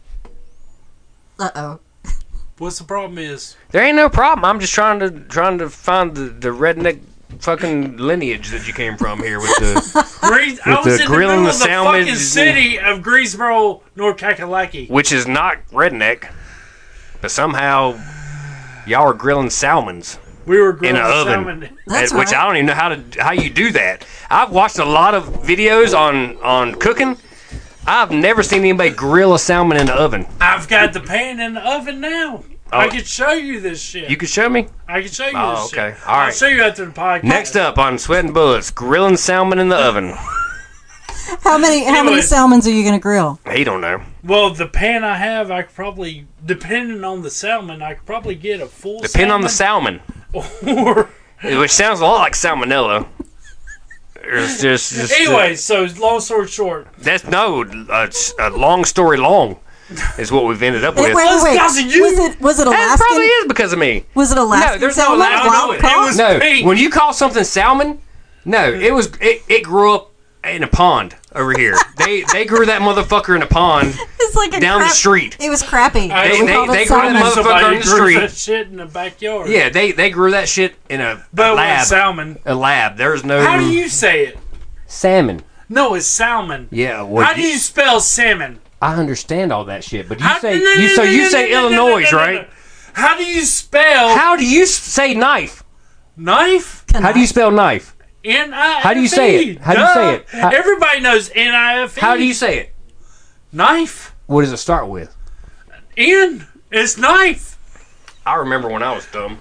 Uh oh. What's the problem is There ain't no problem. I'm just trying to trying to find the, the redneck fucking lineage that you came from here with the Green, I With was the in the grilling middle the of the salmon fucking is- city of Greensboro, North Kakalaki. which is not redneck, but somehow y'all are grilling salmons. We were grilling In an oven. salmon. That's which right. I don't even know how to how you do that. I've watched a lot of videos on on cooking. I've never seen anybody grill a salmon in the oven. I've got the pan in the oven now. I Oh. can show you this shit. You can show me. I can show you Oh, this okay. shit. All I'll right. show you after the podcast. Next up on Sweating Bullets, grilling salmon in the oven. How many how many Anyways. salmons are you gonna grill? He don't know. Well, the pan I have, I could probably, depending on the salmon, I could probably get a full Depend on the salmon, Or, which sounds a lot like salmonella. It's just, just anyway, so long story short, that's no a, a long story long is what we've ended up Wait, with. wait, Well, wait, it's 'cause of you. Was it was it That Alaskan? probably is because of me. Was it Alaskan there's no salmon? Alaskan- no, Wild it caught? was No, pink. when you call something salmon, No, it was it, it grew up in a pond over here. They they grew that motherfucker in a pond It's like a down crap- the street. It was crappy. They- We they- called it they grew salmon. that motherfucker Somebody on the grew street. that shit in the backyard. Yeah, they they grew that shit in a, but a with lab. salmon. A lab. There's no How do you say it? salmon. No, it's salmon. Yeah. Well, How do you spell salmon? I understand all that shit, but you How- say no, no, you so no, you no, say no, no, no, Illinois, no, no, right? no. How do you spell How do you s- say knife? knife? How do you spell knife? N I F E. How do you say it? How do you say it? How- Everybody knows N I F E. How do you say it? Knife? What does it start with? N. It's knife. I remember when I was dumb.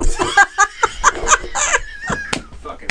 Fucking.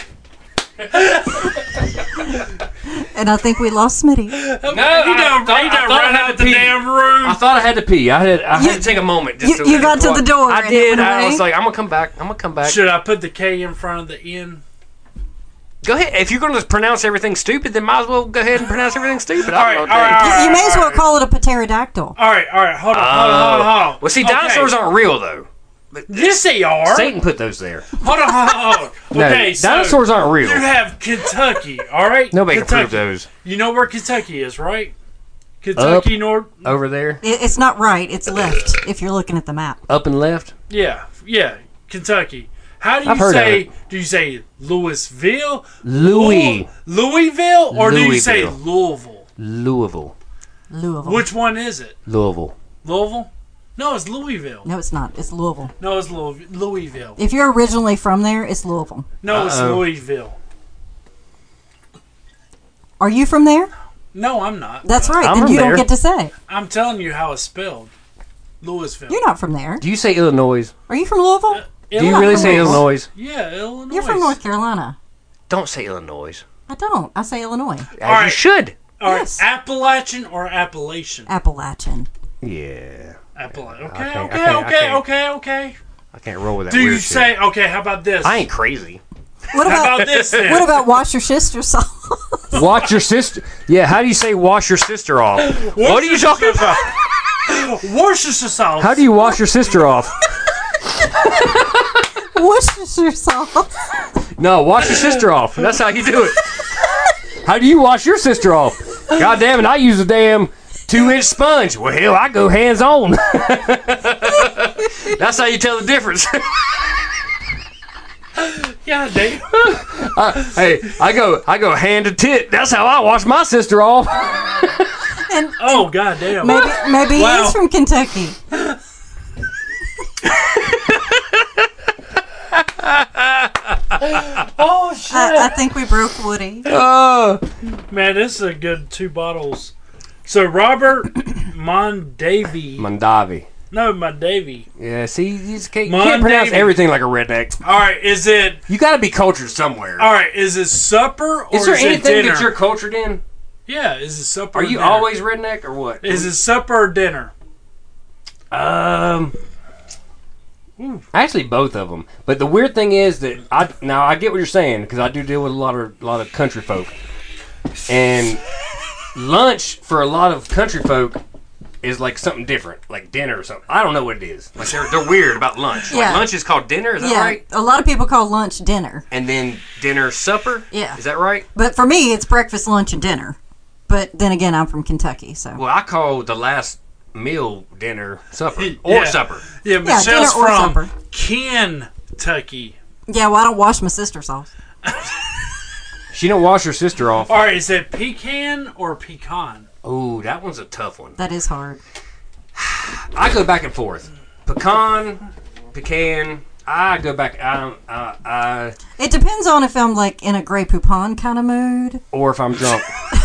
And I think we lost Smitty. No, he I done, thought- he I done thought I ran had out to the pee. damn room. I thought I had to pee. I had I You- had to take a moment. Just you- to you got to the door I and it did. went I away. was like, I'm gonna come back. I'm gonna come back. Should I put the K in front of the N? Go ahead. If you're gonna pronounce everything stupid, then might as well go ahead and pronounce everything stupid. I All right, don't know all what right, to all You, you may as well Alright. call it a pterodactyl. All right, all right. Hold on, hold on, hold on, hold on. Well, see, Okay. dinosaurs aren't real though. Yes, they are. Satan put those there. Hold on, hold on, hold on. No, Okay, so dinosaurs aren't real. you have Kentucky, all right? Nobody can Kentucky. prove those. You know where Kentucky is, right? Kentucky, North. Over there, It, it's not right. It's left if you're looking at the map. up and left. Yeah, yeah, Kentucky. How do you I've heard of say? it. Do you say Louisville, Louis, Louis- Louisville, or do you say Louisville. Louisville? Louisville, Louisville. Which one is it? Louisville. Louisville? No, it's Louisville. No, it's not. It's Louisville. No, it's Louis- Louisville. If you're originally from there, it's Louisville. No, it's Uh-oh. Louisville. Are you from there? No, I'm not. That's right. I'm then from you there. don't get to say. I'm telling you how it's spelled. Louisville. You're not from there. Do you say Illinois? Are you from Louisville? Do you Illinois. really say Illinois? Yeah, Illinois. You're from North Carolina. Don't say Illinois. I don't. I say Illinois. As All right. you should. All right, Yes. Appalachian or Appalachian? Appalachian. Yeah. Appalachian. Okay, can't- I okay, can't- I okay, can't. okay, okay. I can't roll with that Do weird you shit. say okay? How about this? I ain't crazy. What How about about this then? what about wash your sister sauce? Wash your sister. Yeah, how do you say wash your sister off? What are you talking about? Worcestershire sauce. How do you wash your sister off? Worcestershire sauce. No, wash your sister off. That's how you do it. How do you wash your sister off? God damn it, I use a damn two inch sponge. Well, hell, I go hands on. That's how you tell the difference. Yeah, damn. Hey, I go I go hand to tit. That's how I wash my sister off. And Oh god damn. maybe maybe Wow. he's from Kentucky. Oh shit. I, I think we broke Woody. Uh, Man, this is a good two bottles. So Robert Mondavi. Mondavi. No, Mondavi. Yeah, see, you just can't, you can't pronounce Mondavi. everything like a redneck. All right, is it? You got to be cultured somewhere. All right, is it supper or Is is, there it anything dinner? that you're cultured in? Yeah, is it supper? Are or you dinner? always redneck or what? Is it supper or dinner? Um, actually, both of them. But the weird thing is that I now I get what you're saying because I do deal with a lot of lot of country folk, and lunch for a lot of country folk is like something different, like dinner or something. I don't know what it is. Like they're they're weird about lunch. Like Yeah. lunch is called dinner. Is that Yeah, right? a lot of people call lunch dinner, And then dinner supper. Yeah. Is that right? but for me, it's breakfast, lunch, and dinner. But then again, I'm from Kentucky, so Well, I call the last meal dinner supper or Yeah. supper. Yeah, dinner Michelle's or from supper. Kentucky. yeah. Well, I don't wash my sister's sauce. She don't wash her sister off. All right, is it pecan or pecan? Ooh, that one's a tough one. That is hard. I go back and forth. Pecan, pecan. I go back. I don't. Uh, I It depends on if I'm like in a Grey Poupon kind of mood. or if I'm drunk.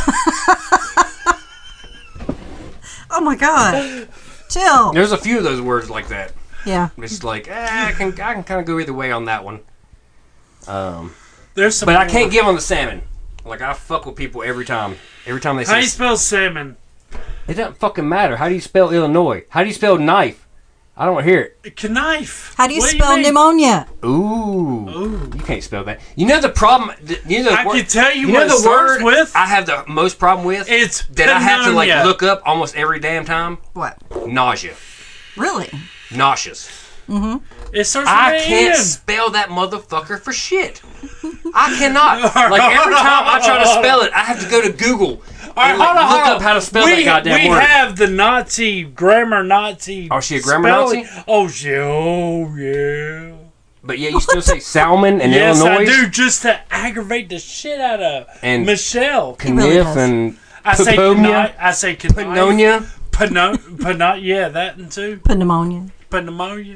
Oh my god, chill. There's a few of those words like that. Yeah, It's like eh, I can I can kind of go either way on that one. Um, There's some. but I more. can't give on the salmon. Like I fuck with people every time. Every time they How do say you spell salmon? it doesn't fucking matter. How do you spell Illinois? How do you spell knife? I don't hear it. Knife. how do you What spell mean? pneumonia? Ooh. Ooh. You can't spell that. You know the problem. You know the I word, can tell you, you what know it the starts word with. I have the most problem with. It's that I have to like pneumonia. look up almost every damn time. What? Nausea. Really? Nauseous. It starts I with can't N. spell that motherfucker for shit. I cannot. Like every time I try to spell it, I have to go to Google All right, and like, hold on, look hold up on. how to spell we, that goddamn we word. We have the Nazi grammar Nazi. Oh, is she a grammar spelling. Nazi? Oh, she, oh yeah. But yeah, you still say Salmon and Yes, Illinois, I do, just to aggravate the shit out of And- Michelle. He really Kniff does. and I say Paponia, Knife. I say Knife. Pneumonia. Pano, Pano, yeah, that and too. Pneumonia. Pneumonia.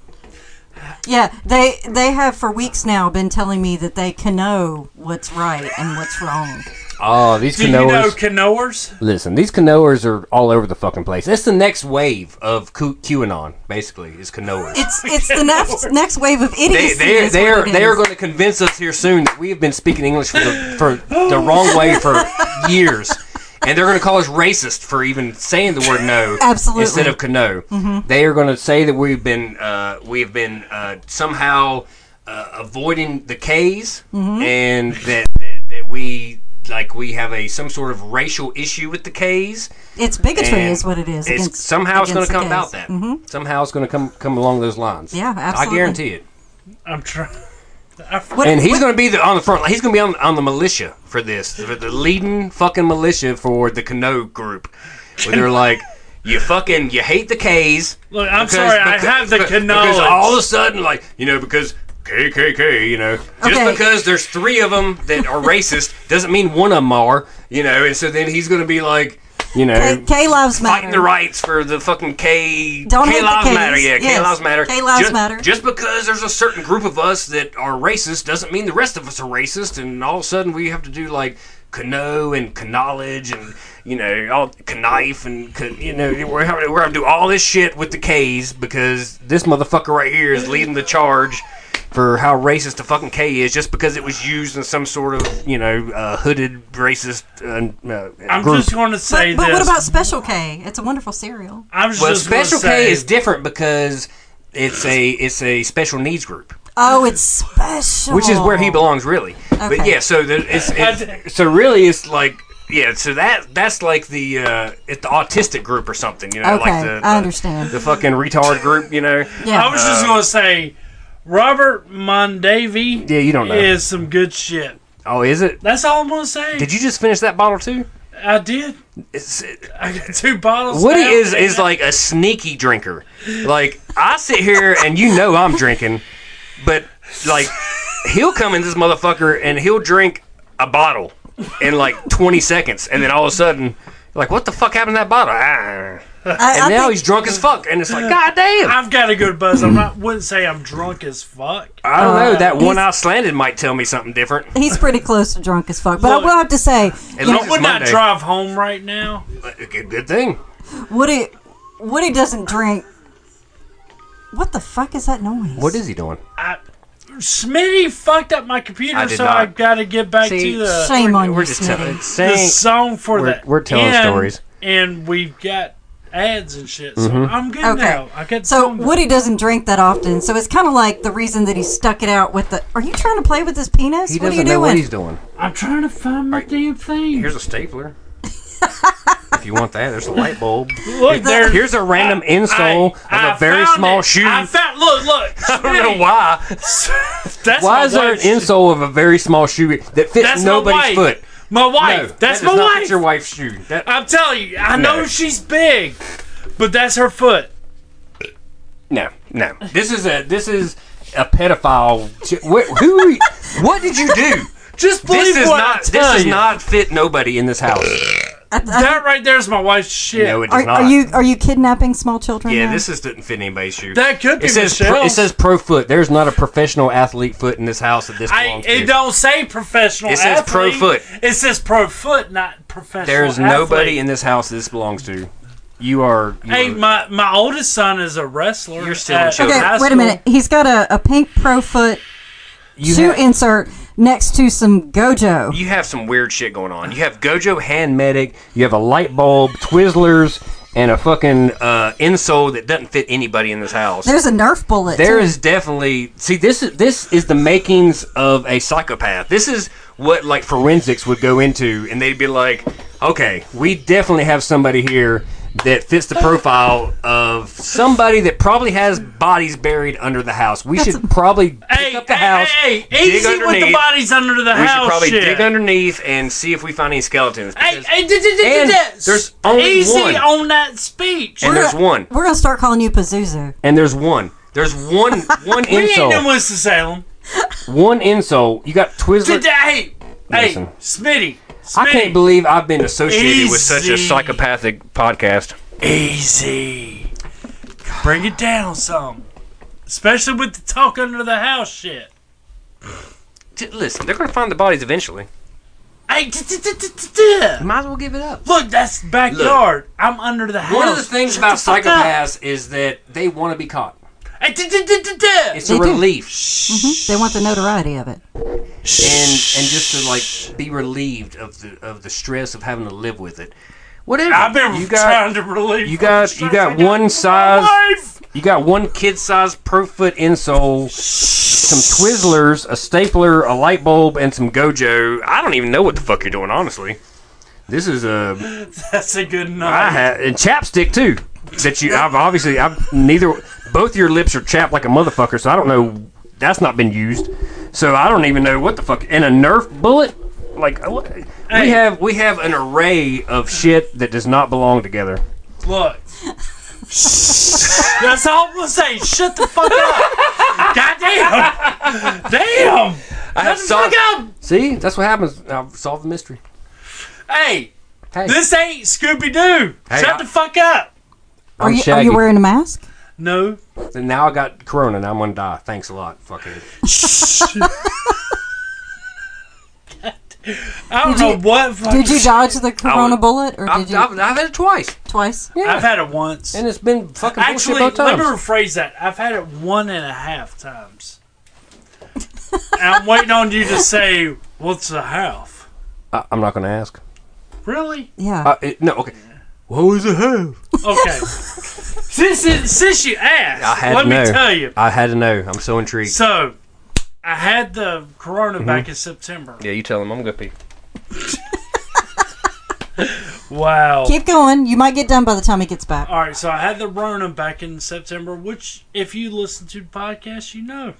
Yeah, they they have for weeks now been telling me that they can know what's right and what's wrong. Oh, these Do you know canoers. canoers? Listen, these canoers are all over the fucking place. That's the next wave of Q- QAnon, basically, is canoers. It's it's the next next wave of They, idiocy. they, is they what are it they are is. going to convince us here soon that we have been speaking English for the, for the wrong way for years, and they're going to call us racist for even saying the word no Absolutely. instead of cano. Mm-hmm. They are going to say that we've been uh, we have been uh, somehow uh, avoiding the K's, Mm-hmm. and that, that that we like we have a some sort of racial issue with the K's. It's bigotry, And is what it is. It's, against, somehow it's going against to come the about gays. that. Mhm. Somehow it's going to come come along those lines. Yeah, absolutely. I guarantee it. I'm trying. What- And he's what- going to be the, on the front. He's going to be on, on the militia for this, for the leading fucking militia for the Cano group. Where they're like, you fucking, you hate the K's. Look, I'm because- sorry, I because- have the because, knowledge. because all of a sudden, like, you know, because K K K, you know, just Okay. because there's three of them that are racist doesn't mean one of them are, you know. And so then he's going to be like, you know, K, K lives matter. fighting the rights for the fucking K. Don't hate K the lives Ks. matter, yeah. K Yes. lives matter. K lives just, matter. Just because there's a certain group of us that are racist doesn't mean the rest of us are racist, and all of a sudden we have to do like cano and knowledge and you know all knife and ca- you know we're having, we're gonna do all this shit with the K's because this motherfucker right here is leading the charge for how racist the fucking K is just because it was used in some sort of you know uh, hooded racist uh, uh, I'm group. just going to say But, but this. what about Special K? It's a wonderful cereal. I was Well, just gonna Special say, K is different because it's a it's a special needs group, Oh, it's special. which is where he belongs, really. But Okay. yeah, so the, it's, it's so really it's like yeah, so that that's like the uh, it's the autistic group or something, you know, Okay, like the, the I understand. the fucking retard group, you know. Yeah. I was just going to say, Robert Mondavi Yeah, you don't know. is some good shit. Oh, is it? That's all I'm going to say. Did you just finish that bottle too? I did. It's, I got two bottles. Woody now. is is like a sneaky drinker. Like I sit here and you know I'm drinking, but like he'll come in this motherfucker and he'll drink a bottle in like twenty seconds, and then all of a sudden, like what the fuck happened to that bottle? Ah. I, And I now think- he's drunk as fuck, and it's like god damn. I've got a good buzz. I'm not. Wouldn't say I'm drunk as fuck. I don't know. That he's- one eye slanted might tell me something different. he's pretty close to drunk as fuck. But Look, I will have to say, At you least know, I would it's not Monday. drive home right now. Good, good thing. Woody Woody doesn't drink. What the fuck is that noise? What is he doing? I, Smitty fucked up my computer, I did so not. I've got to get back See, to the, Shame on We're you, just Smitty. telling, the saying. song for we're- the we're telling end, stories. and we've got ads and shit. So Mm-hmm. I'm good Okay. now. I got the So song back. Woody doesn't drink that often, so it's kind of like the reason that he stuck it out with the. Are you trying to play with his penis? He what are you doesn't know doing? what he's doing. I'm trying to find my damn thing. Here's a stapler. If you want that, there's a light bulb. Look, there. Here's a random insole I of a very found small it. shoe. I found. Look, look. I don't know why. That's Why my is there an wife's- insole of a very small shoe that fits That's my nobody's wife. foot? My wife. No, that's that my does not fit wife. your wife's shoe. That, I'm telling you. I No. know she's big, but that's her foot. no, no. This is a this is a pedophile. ch- What, who? Are you- what did you do? Just believe This is what not. I This tell does you. not fit nobody in this house. I- I- That right there is my wife's shit. No, it does are, not. are you are you kidnapping small children? Yeah, now? this is didn't fit anybody's shoe. That could be It says pro, Michelle's. it says pro foot. There's not a professional athlete foot in this house that this I, belongs it to. don't say professional. It says pro athlete. foot. It says pro foot, not professional. There's athlete. nobody in this house that this belongs to. You are. You Hey, are- my my oldest son is a wrestler. You're still in at children. Okay, high wait a school. minute. He's got a, a pink pro foot you shoe have, insert next to some Gojo. you have some weird shit going on. You have Gojo Hand Medic. You have a light bulb, Twizzlers, and a fucking uh, insole that doesn't fit anybody in this house. There's a Nerf bullet. There too. is definitely see this is this is the makings of a psychopath. This is what like forensics would go into, and they'd be like, okay, we definitely have somebody here that fits the profile of somebody that probably has bodies buried under the house. We should probably pick Hey, up the hey, house, hey, hey, dig easy with the underneath. bodies under the We house. should probably shit. dig underneath and see if we find any skeletons. Hey, because- hey, d- d- d- and d- d- there's only easy one. on that speech. and there's one. We're gonna start calling you Pazuzu. And there's one. There's one one We ain't in insult. Winston-Salem. One insult. You got D- Twizzler. d- Hey, Listen. hey, Smitty. I can't Smitty. believe I've been associated with such a Easy. psychopathic podcast. Easy. Bring it down some. Especially with the talk under the house shit. T- Listen, they're going to find the bodies eventually. Hey, d- d- d- d- d- d- Might as well give it up. look, that's backyard. I'm under the house. One of the things Shut about the fuck up. psychopaths is that they want to be caught. Hey, d- d- d- d- d- It's They a do. relief. Mhm. They want the notoriety of it. and and just to like be relieved of the of the stress of having to live with it. Whatever. I've been you got trying to relieve. you from got- the stress you got I got one in my size- life. you got one kid-sized pro foot insole, some Twizzlers, a stapler, a light bulb, and some Gojo. I don't even know what the fuck you're doing, honestly. This is a That's a good I night. had and chapstick too. That you I've obviously I've neither both your lips are chapped like a motherfucker, so I don't know. That's not been used, so I don't even know what the fuck. And a Nerf bullet, like what- Hey. we have we have an array of shit that does not belong together. Look. That's all I'm gonna say. Shut the fuck up. God damn. Damn. I have Shut the solved. fuck up. See, that's what happens. I've solved the mystery. Hey, Hey, this ain't Scooby Doo. Hey, Shut I- the fuck up. Are I'm you, are Shaggy. you wearing a mask? No. And now I got corona, and I'm gonna die. Thanks a lot, fuckhead. I don't Did know you- what. fucking Did you dodge the corona would- bullet, or I've, did you I've, I've had it twice, twice? yeah, I've had it once. and it's been fucking Actually, bullshit both let me times. rephrase that. I've had it one and a half times. And I'm waiting on you to say, what's a half? I, I'm not gonna ask. Really? Yeah. Uh, it, no, okay. What was a half? Okay. since, it, since you asked, I had let to me know. tell you. I had to know. I'm so intrigued. So, I had the corona Mm-hmm. back in September. Yeah, you tell him I'm gonna pee. Wow. Keep going. You might get done by the time he gets back. All right, so I had the Rona back in September, which, if you listen to the podcast, you know.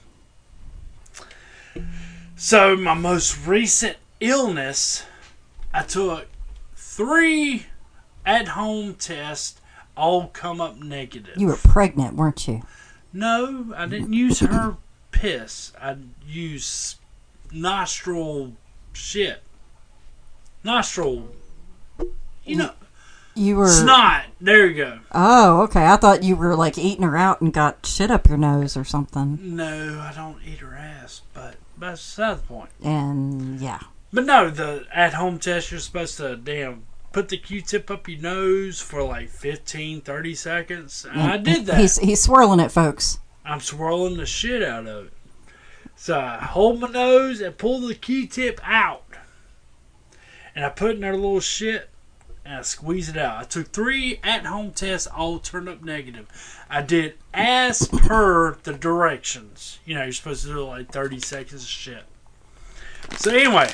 So, my most recent illness, I took three at-home tests, all come up negative. You were pregnant, weren't you? No, I didn't use her piss. I used nostril shit. Nostril, you know, You were. snot. There you go. Oh, okay. I thought you were like eating her out and got shit up your nose or something. No, I don't eat her ass, but that's beside the point. And yeah. But no, the at-home test, you're supposed to, damn, put the Q-tip up your nose for like fifteen, thirty seconds. And I did that. He's he's swirling it, folks. I'm swirling the shit out of it. So I hold my nose and pull the Q-tip out. And I put in their little shit and I squeeze it out. I took three at-home tests, all turned up negative. I did as per the directions. You know, you're supposed to do like thirty seconds of shit. So anyway,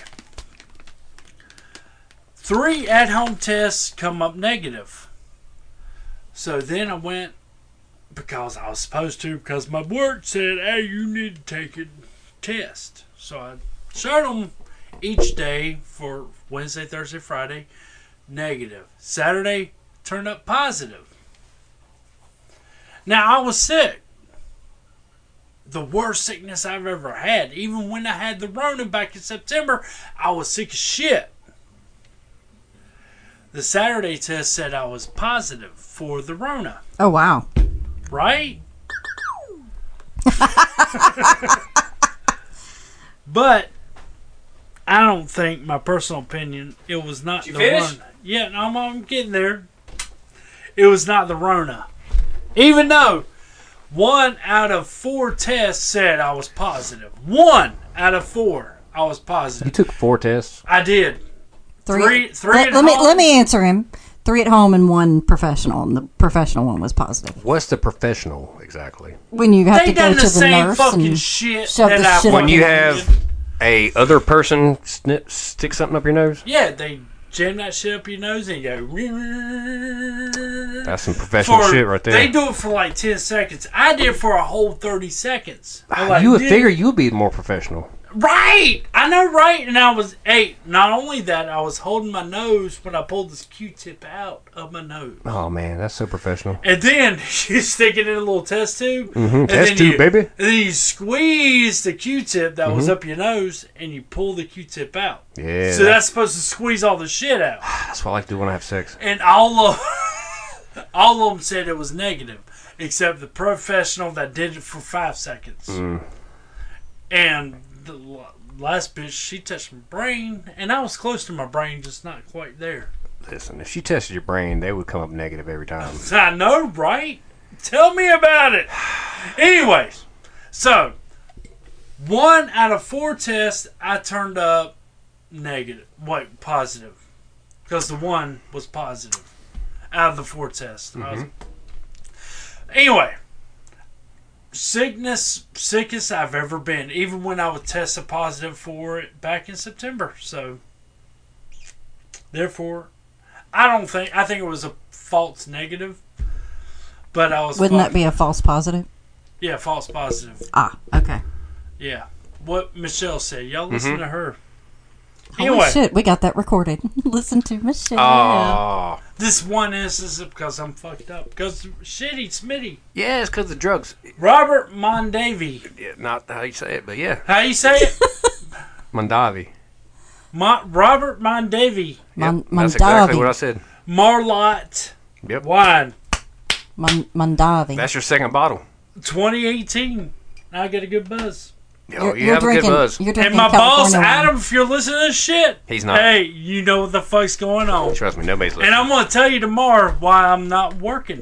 three at-home tests come up negative. So then I went, because I was supposed to, because my work said, hey, you need to take a test. So I showed them each day for Wednesday, Thursday, Friday, negative. Saturday, turned up positive. Now, I was sick. The worst sickness I've ever had. Even when I had the Rona back in September, I was sick as shit. The Saturday test said I was positive for the Rona. Oh wow. Right? But I don't think, my personal opinion, it was not Did the you finish? Rona. Yeah, no, I'm, I'm getting there. It was not the Rona. Even though one out of four tests said I was positive. One out of four, I was You positive. took four tests. I did. Three- three let, at let me home. let me answer him. Three at home and one professional, and the professional one was positive. What's the professional exactly? When you have They to go done to the the same nurse fucking and shit shove that the I shit When up you your have a other person snip, stick something up your nose. Yeah, they jam that shit up your nose and you go. That's some professional for, shit right there. They do it for like ten seconds. I did it for a whole thirty seconds. I'm like, you would dude, figure you would be more professional. Right! I know, right? And I was, hey, not only that, I was holding my nose when I pulled this Q-tip out of my nose. Oh man, that's so professional. And then you stick it in a little test tube. Mm-hmm. And Test then tube, you, baby. And then you squeeze the Q-tip that Mm-hmm. was up your nose and you pull the Q-tip out. Yeah. So that's supposed to squeeze all the shit out. That's what I like to do when I have sex. And all of, all of them said it was negative, except the professional that did it for five seconds. Mm. And the l- last bitch, she touched my brain, and I was close to my brain, just not quite there. Listen, if she tested your brain, they would come up negative every time. I know, right? Tell me about it. Anyways, so one out of four tests, I turned up negative. Wait, positive. Because the one was positive out of the four tests. I was- Anyway, sickness, sickest I've ever been, even when I was tested positive for it back in September. So, therefore, I don't think, I think it was a false negative. But I was. Wouldn't fucked. that be a false positive? Yeah, false positive. Ah, okay. Yeah. What Michelle said. Y'all listen Mm-hmm. to her. Holy Anyway, shit, we got that recorded. Listen to Michelle. Oh. this one instance is because I'm fucked up. Because shitty Smitty. Yeah, it's because of drugs. Robert Mondavi. Yeah, not how you say it, but yeah. How you say it? Mondavi. Mo- Robert Mondavi. Mon- Yep, that's exactly Mondavi. what I said. Marlot Yep. wine. Mon- Mondavi. That's your second bottle. twenty eighteen. I get a good buzz. Oh, you have a good buzz. You're drinking And my boss, California wine. Adam, if you're listening to this shit. He's not. Hey, you know what the fuck's going on. Trust me, nobody's listening. And I'm going to tell you tomorrow why I'm not working.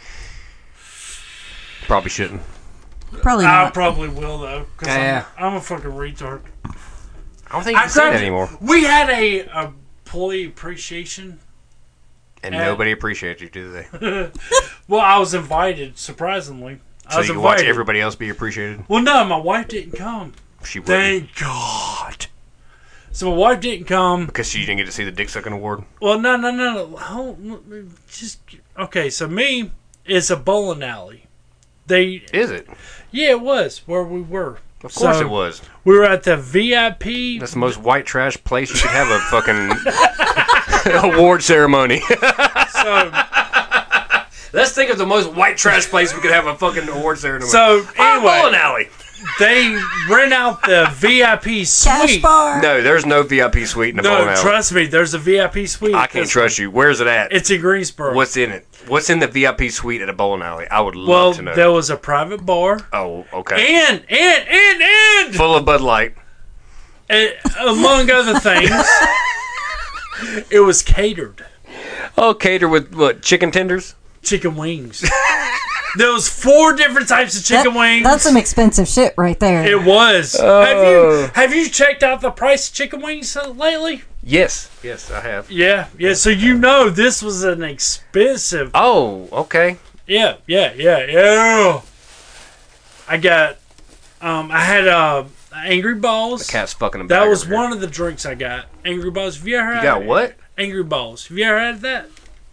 Probably shouldn't. Probably I not. probably will, though. Because Yeah. I'm, I'm a fucking retard. I don't think you I can say that grabbed- anymore. We had a, a employee appreciation. And Uh, nobody appreciates you, do they? Well, I was invited, surprisingly. I So was you can invited. watch everybody else be appreciated? Well, no, my wife didn't come. She wouldn't. Thank God. So my wife didn't come. Because she didn't get to see the dick sucking award? Well, no, no, no, no. Hold- Just okay. So me, it's a bowling alley. They, Is it? yeah, it was where we were. Of course So, it was. We were at the V I P. That's the most white trash place you could have a fucking award ceremony. So, Let's think of the most white trash place we could have a fucking award ceremony. so Ah, bowling anyway, alley. they rent out the V I P Cash suite. bar. No, there's no V I P suite in the bowling No, alley. trust me, there's a V I P suite. I can't trust you. Where's it at? It's in Greensboro. What's in it? What's in the V I P suite at a bowling alley? I would love well, to know. there was a private bar, Oh, okay. and and and and, Full of Bud Light. and among other things, it was catered. Oh, cater with what? Chicken tenders? Chicken wings. There was four different types of chicken That- wings. That's some expensive shit right there. It was. Have Oh. you have you checked out the price of chicken wings uh, lately? Yes. Yes, I have. Yeah, yeah. So you know this was an expensive. Oh, okay. Yeah, yeah, yeah, yeah. I got. Um, I had uh, Angry Balls. Cat's fucking a That bag was over here. one of the drinks I got. Angry Balls. Have you ever You had got what? Angry Balls? Have you ever had that?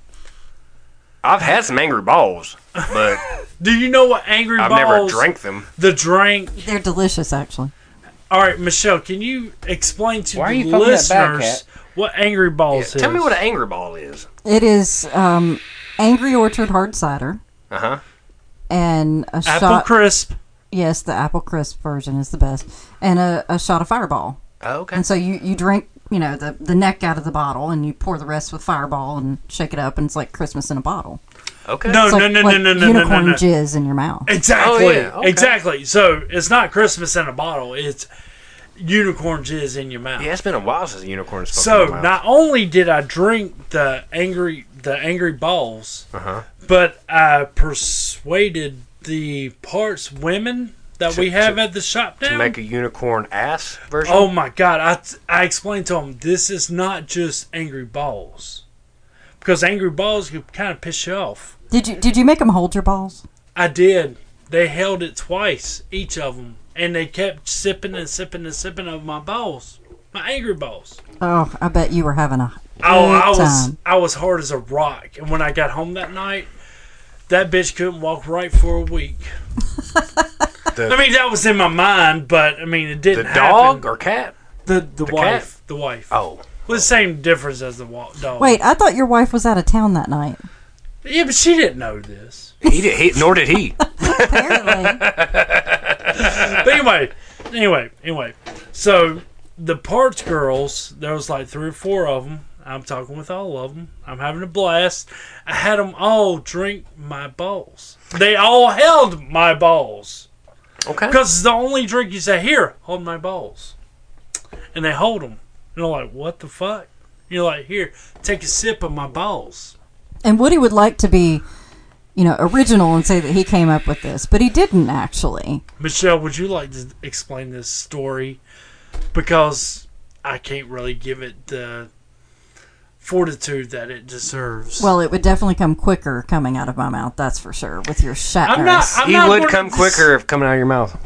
I've had some angry balls, but Do you know what Angry I've Balls? never drank them. The drink. They're delicious, actually. All right, Michelle, can you explain to Why are the you fucking that bad, listeners what Angry Balls is? Tell me what an angry ball is. It is um, Angry Orchard hard cider Uh huh. and a Apple shot. crisp. Yes, the apple crisp version is the best, and a, a shot of Fireball. Oh, okay. And so you, you drink, you know, the, the neck out of the bottle, and you pour the rest with Fireball and shake it up, and it's like Christmas in a bottle. Okay. No, It's no, like, no, like no, no, no, no, unicorn no, no. jizz in your mouth. Exactly. Oh, yeah, okay. Exactly. So it's not Christmas in a bottle. It's unicorn jizz in your mouth. Yeah, it's been a while since a unicorn has So spoken. not only did I drink the angry the angry balls, Uh huh. but I persuaded the parts women that To- we have to- at the shop now. To make a unicorn ass version. Oh my god! I I explained to them this is not just angry balls, because angry balls could kind of piss you off. Did you did you make them hold your balls? I did. They held it twice, each of them, and they kept sipping and sipping and sipping of my balls. My angry balls. Oh, I bet you were having a Oh, good I was time. I was hard as a rock, and when I got home that night, that bitch couldn't walk right for a week. The, I mean, that was in my mind, but I mean, it the didn't dog happen. or cat? the the, the wife, cat? the wife. Oh. Was the same difference as the wa- dog. Wait, I thought your wife was out of town that night. Yeah, but she didn't know this. He did, he, nor did he. Apparently. But anyway, anyway, anyway. So the parts girls, there was like three or four of them. I'm talking with all of them. I'm having a blast. I had them all drink my balls. They all held my balls. Okay. Because it's the only drink you say, here, hold my balls. And they hold them. And they're like, what the fuck? You're like, here, take a sip of my balls. And Woody would like to be, you know, original and say that he came up with this, but he didn't actually. Michelle, would you like to explain this story? Because I can't really give it the fortitude that it deserves. Well, it would definitely come quicker coming out of my mouth, that's for sure, with your Shatners. I'm not. I'm He not would one come of this- quicker if coming out of your mouth.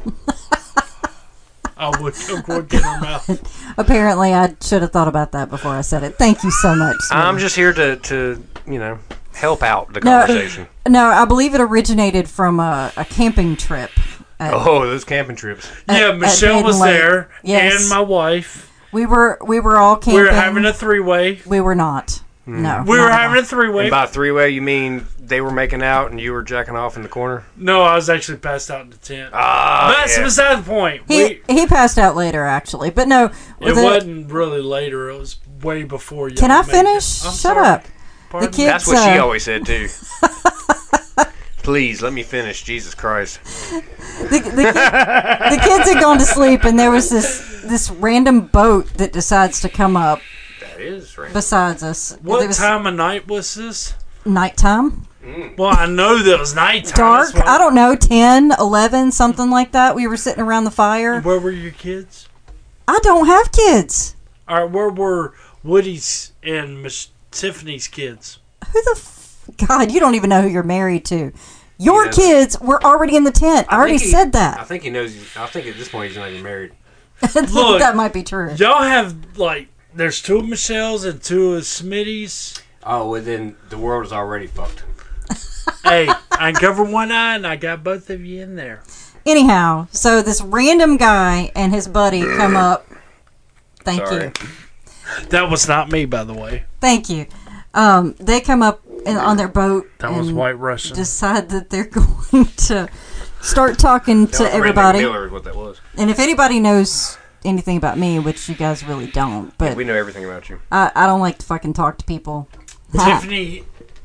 I would come quick in her mouth. Apparently, I should have thought about that before I said it. Thank you so much. sweetie. I'm just here to, to you know, help out the No. conversation. No, I believe it originated from a, a camping trip. At- Oh, those camping trips. Yeah, at Michelle Hayden was Lake. there, Yes. and my wife. We were we were all camping. We were having a three-way. We were not. No. We not were at having all. a three-way. And by three-way, you mean they were making out and you were jacking off in the corner? No, I was actually passed out in the tent. Ah, That's yeah. beside the point. He we, he passed out later, actually, but no. it the- wasn't really later. It was way before you. Can I finish? I'm Shut sorry. up. Pardon The me? kid- That's what she uh, always said, too. Please, let me finish. Jesus Christ. The, the, kid, the kids had gone to sleep, and there was this this random boat that decides to come up That is right. besides us. What It was time of night was this? Nighttime. Well, I know that it was nighttime. Dark. That's why- I don't know, ten, eleven, something like that. We were sitting around the fire. Where were your kids? I don't have kids. All right, where were Woody's and Miss Tiffany's kids? Who the f- God, you don't even know who you're married to. Your doesn't. kids were already in the tent. I, already think he- said I that. think he knows. I think at this point he's not even married. Look, that might be true. Y'all have, like, there's two of Michelle's and two of Smitty's. Oh, well then the world is already fucked. Hey, I can cover one eye and I got both of you in there. Anyhow, so this random guy and his buddy come up. Thank Sorry. you. That was not me, by the way. Thank you. Um, they come up in, on their boat That and was White Russian. decide that they're going to start talking to That was Randy everybody. Miller is what that was. And if anybody knows anything about me, which you guys really don't, but We know everything about you. I, I don't like to fucking talk to people. Ha. Tiffany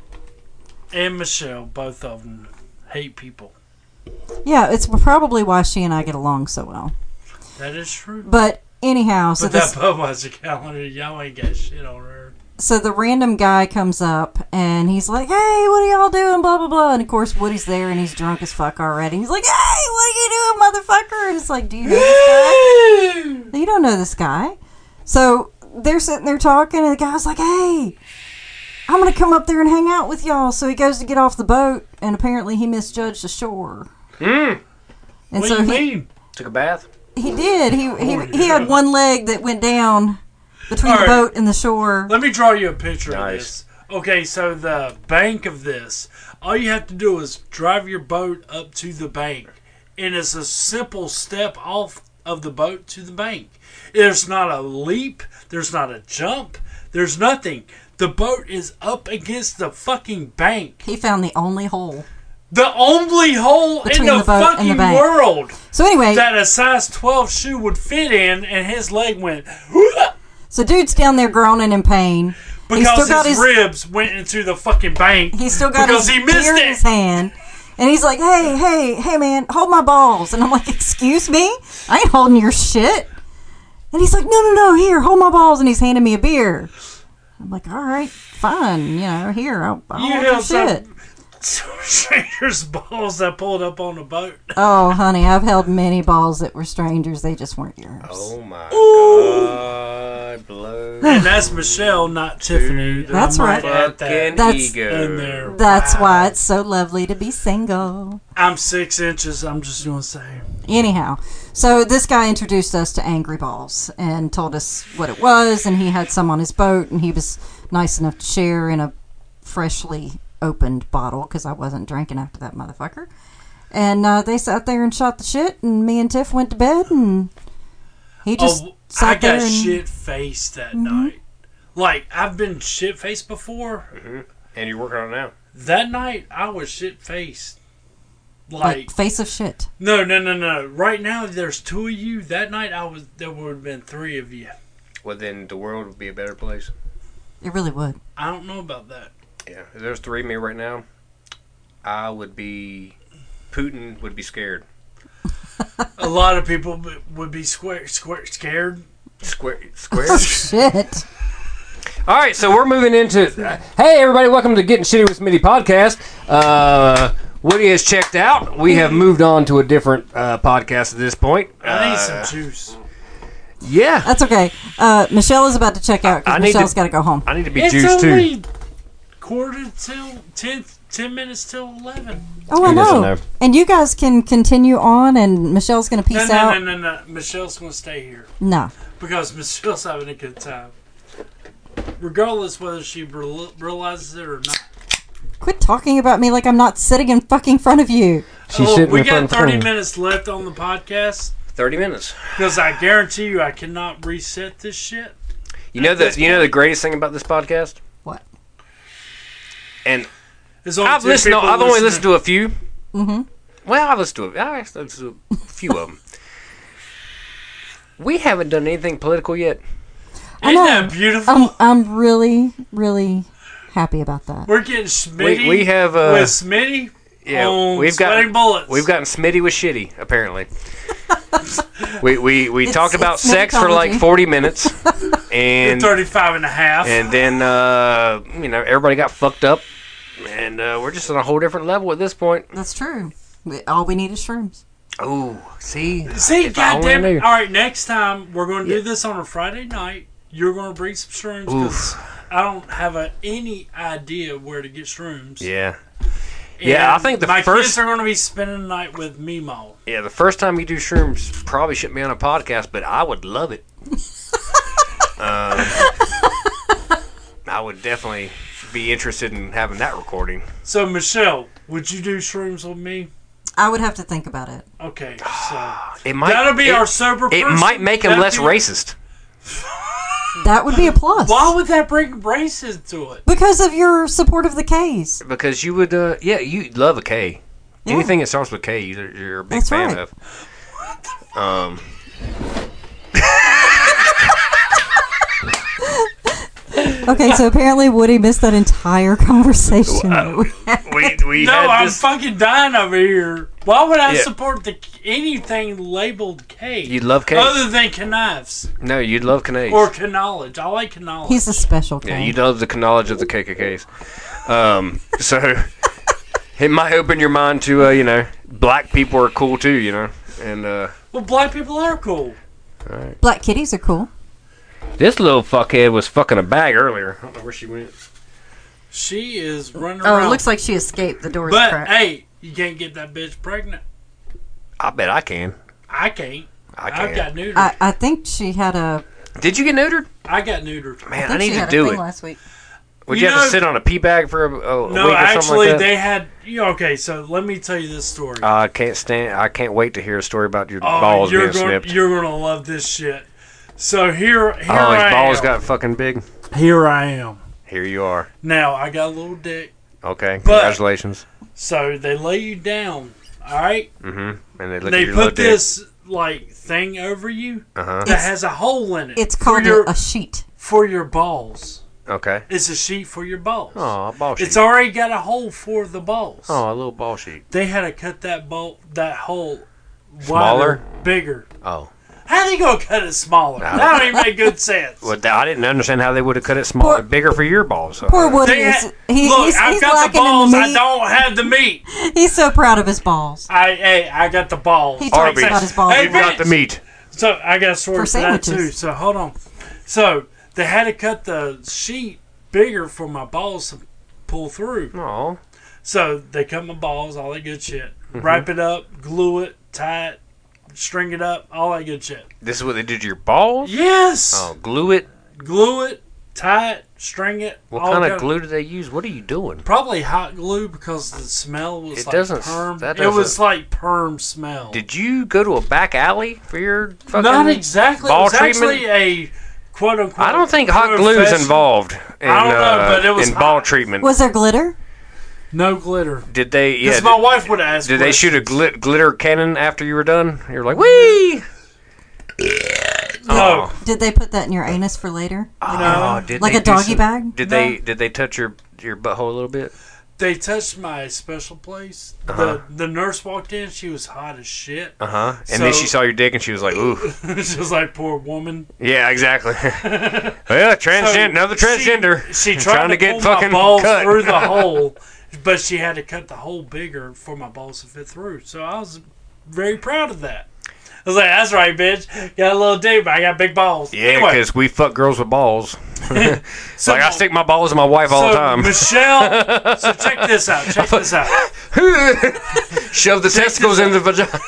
and Michelle, both of them, hate people. Yeah, it's probably why she and I get along so well. That is true. But anyhow, so But that this, Budweiser calendar, y'all ain't got shit on her. so the random guy comes up and he's like, "Hey, what are y'all doing?" Blah blah blah. And of course, Woody's there and he's drunk as fuck already. He's like, "Hey, what are you doing, motherfucker?" And it's like, "Do you know this guy? You don't know this guy." So they're sitting there talking, and the guy's like, "Hey, I'm gonna come up there and hang out with y'all." So he goes to get off the boat, and apparently he misjudged the shore. Mm. And What so do you he, mean? Took a bath. he did. He he, Oh, he had yeah. one leg that went down between All the right. boat and the shore. Let me draw you a picture of Nice. this. Okay, so the bank of this, all you have to do is drive your boat up to the bank. And it's a simple step off of the boat to the bank. There's not a leap. There's not a jump. There's nothing. The boat is up against the fucking bank. He found the only hole. The only hole Between in the, the boat and the fucking bank. world So anyway, that a size twelve shoe would fit in, and his leg went so dude's down there groaning in pain. He's still because got his, his ribs went into the fucking bank. he's still got because his he missed beer in it. his hand. And he's like, "Hey, hey, hey, man, hold my balls." And I'm like, "Excuse me? I ain't holding your shit." And he's like, "No, no, no, here, hold my balls." And he's handing me a beer. I'm like, "All right, fine, you know, here, I'll, I'll You hold your held some shit." stranger's balls that pulled up on the boat. Oh, honey, I've held many balls that were strangers. They just weren't yours. Oh my Ooh. God, blood. ego. And that's Michelle, not Tiffany. That's I right. might add that Fucking That's- ego. in there. That's Wow. why it's so lovely to be single. I'm six inches. I'm just gonna say. Anyhow, so this guy introduced us to Angry Balls and told us what it was, and he had some on his boat, and he was nice enough to share in a freshly opened bottle because I wasn't drinking after that motherfucker. And uh, they sat there and shot the shit, and me and Tiff went to bed, and he just Oh, sat I got there and shit faced that night. Like I've been shit faced before. And you're working on it now. That night I was shit faced. like Like face of shit. no, no, no, no. Right now there's two of you. That night I was there would have been three of you. Well, then the world would be a better place. It really would. I don't know about that. Yeah, if there's three of me right now, I would be. Putin would be scared. A lot of people b- would be square, square, scared. Square, square. Shit. All right, so we're moving into. Uh, hey, everybody! Welcome to Getting Shitty with Smitty podcast. Uh, Woody has checked out. We have moved on to a different uh, podcast at this point. I need Uh, some juice. Yeah, That's okay. Uh, Michelle is about to check out I because need to- Michelle's got to go home. I need to be It's juiced too. only quarter till ten, ten minutes till eleven. Oh, I He doesn't know. know. And you guys can continue on, and Michelle's going to No, peace no, out. no, no, no. Michelle's gonna stay here No. because Michelle's having a good time, regardless whether she real- realizes it or not. Quit talking about me like I'm not sitting in fucking front of you. She's Oh, sitting we in front got of thirty Queen. minutes left on the podcast Thirty minutes. because I guarantee you I cannot reset this shit. You know At the this you know the point. greatest thing about this podcast, What? and There's only I've two listened. To, people I've only listening. listened to a few. Mm-hmm. Well, I've listened to. I've listened to a few of them. We haven't done anything political yet. I Isn't know. that beautiful? I'm, I'm really, really happy about that. We're getting Smitty We, we have. Uh, with Smitty yeah, on we've Sweating got. Bullets. We've gotten Smitty with shitty. Apparently. we we we It's- talked about it's sex for like methodology. forty minutes, and thirty-five and a half. and then uh, you know everybody got fucked up, and uh, we're just on a whole different level at this point. That's true. We, all we need is shrooms. Oh, see, See, If I only goddamn it. knew. All right, next time we're going to Yeah. do this on a Friday night. You're going to bring some shrooms because I don't have a, any idea where to get shrooms. Yeah, And Yeah, I think the my first- kids are going to be spending the night with Mimo. yeah. The first time you do shrooms probably shouldn't be on a podcast, but I would love it. um, I would definitely be interested in having that recording. So, Michelle, would you do shrooms with me? I would have to think about it. Okay, so It might. that'll be it, our sober. It person. might make him That'll less be- racist. That would be a plus. Why would that bring race into it? Because of your support of the K's. Because you would, uh, yeah, you love a K. Yeah. Anything that starts with K, you're, you're a big That's fan right. of. Um, Okay, so apparently Woody missed that entire conversation. that we had. we we No, had I'm this. fucking dying over here. Why would I Yeah. support the anything labeled K? You'd love K. Other than knives No, you'd love Canadians. or knowledge. I like knowledge. He's a special Yeah, K. you love the knowledge of the K K Ks. Um, so it might open your mind to, uh, you know, black people are cool too, you know. And uh, Well, black people are cool. Black kitties are cool. this little fuckhead was fucking a bag earlier. I don't know where she went. She is running Oh, around. it looks like she escaped. The door's But cracked. hey, you can't get that bitch pregnant. I bet I can. I can't. I I've got can. neutered. I, I, I think she had a. Did you get neutered? got neutered. Man, I, I, think need she to had a do thing it. last week. Would You you, have know- to sit on a pee bag for a, a No, week or something actually, like that? they had. You know, okay, so let me tell you this story. Uh, I can't stand. I can't wait to hear a story about your oh, balls you're being going, snipped. you're going to love this shit. So here, here Oh, his I balls am. got fucking big. Here I am. Here you are. Now I got a little dick. Okay, congratulations. So they lay you down. All right. Mm-hmm. And they look They at your little put dick. this like thing over you Uh huh. that has a hole in it. It's for called your, a, a sheet. for your balls. Okay. It's a sheet for your balls. Oh, a ball sheet. It's already got a hole for the balls. Oh, a little ball sheet. They had to cut that ball, that hole, Smaller? wider, bigger. Oh. How they gonna cut it smaller? Nah. That don't even make good sense. Well, th- I didn't understand how they would have cut it smaller, Poor- bigger for your balls. So. Poor Woody They is. had- He, Look, he's I've he's got the lacking balls. in the I meat. don't have the meat. He's so proud of his balls. I, hey, I got the balls. He talks Arby's. about his balls. Hey, We've got the bitch. meat. So I got a story For for, that too. sandwiches. So hold on. So they had to cut the sheet bigger for my balls to pull through. Oh. So they cut my balls, all that good shit. Mm-hmm. Wrap it up, glue it, tie it, string it up, all that good shit. This is what they did to your balls? Yes! Oh, glue it? Glue it, tie it, string it. What all kind of kind glue do they use? What are you doing? Probably hot glue because the smell was It like doesn't- perm. that It was doesn't- like perm smell. Did you go to a back alley for your fucking Not exactly. ball it was treatment? actually a quote unquote. I don't think hot glue is involved in, I don't know, uh, but it was in ball hot. treatment. Was there glitter? No glitter. Did they? Yeah. Because my wife would ask. Did they shoot a questions. glit- glitter cannon after you were done? You were like, wee! No. Did they put that in your anus for later? Oh, did Like they a do doggy some- bag? Did No. they? Did they touch your your butthole a little bit? They touched my special place. Uh-huh. The the nurse walked in. She was hot as shit. Uh huh. And then So- she saw your dick and she was like, ooh. She was like, poor woman. Yeah, exactly. well, transgen- So another transgender. She, she tried trying to, to get pull fucking my balls cut. through the hole, but she had to cut the hole bigger for my balls to fit through. So I was very proud of that. I was like, "That's right, bitch. Got a little dick, but I got big balls." Yeah, Anyway, because we fuck girls with balls. so like I stick my balls in my wife all so the time. Michelle, so check this out. Check this out. Shove the testicles in the vagina.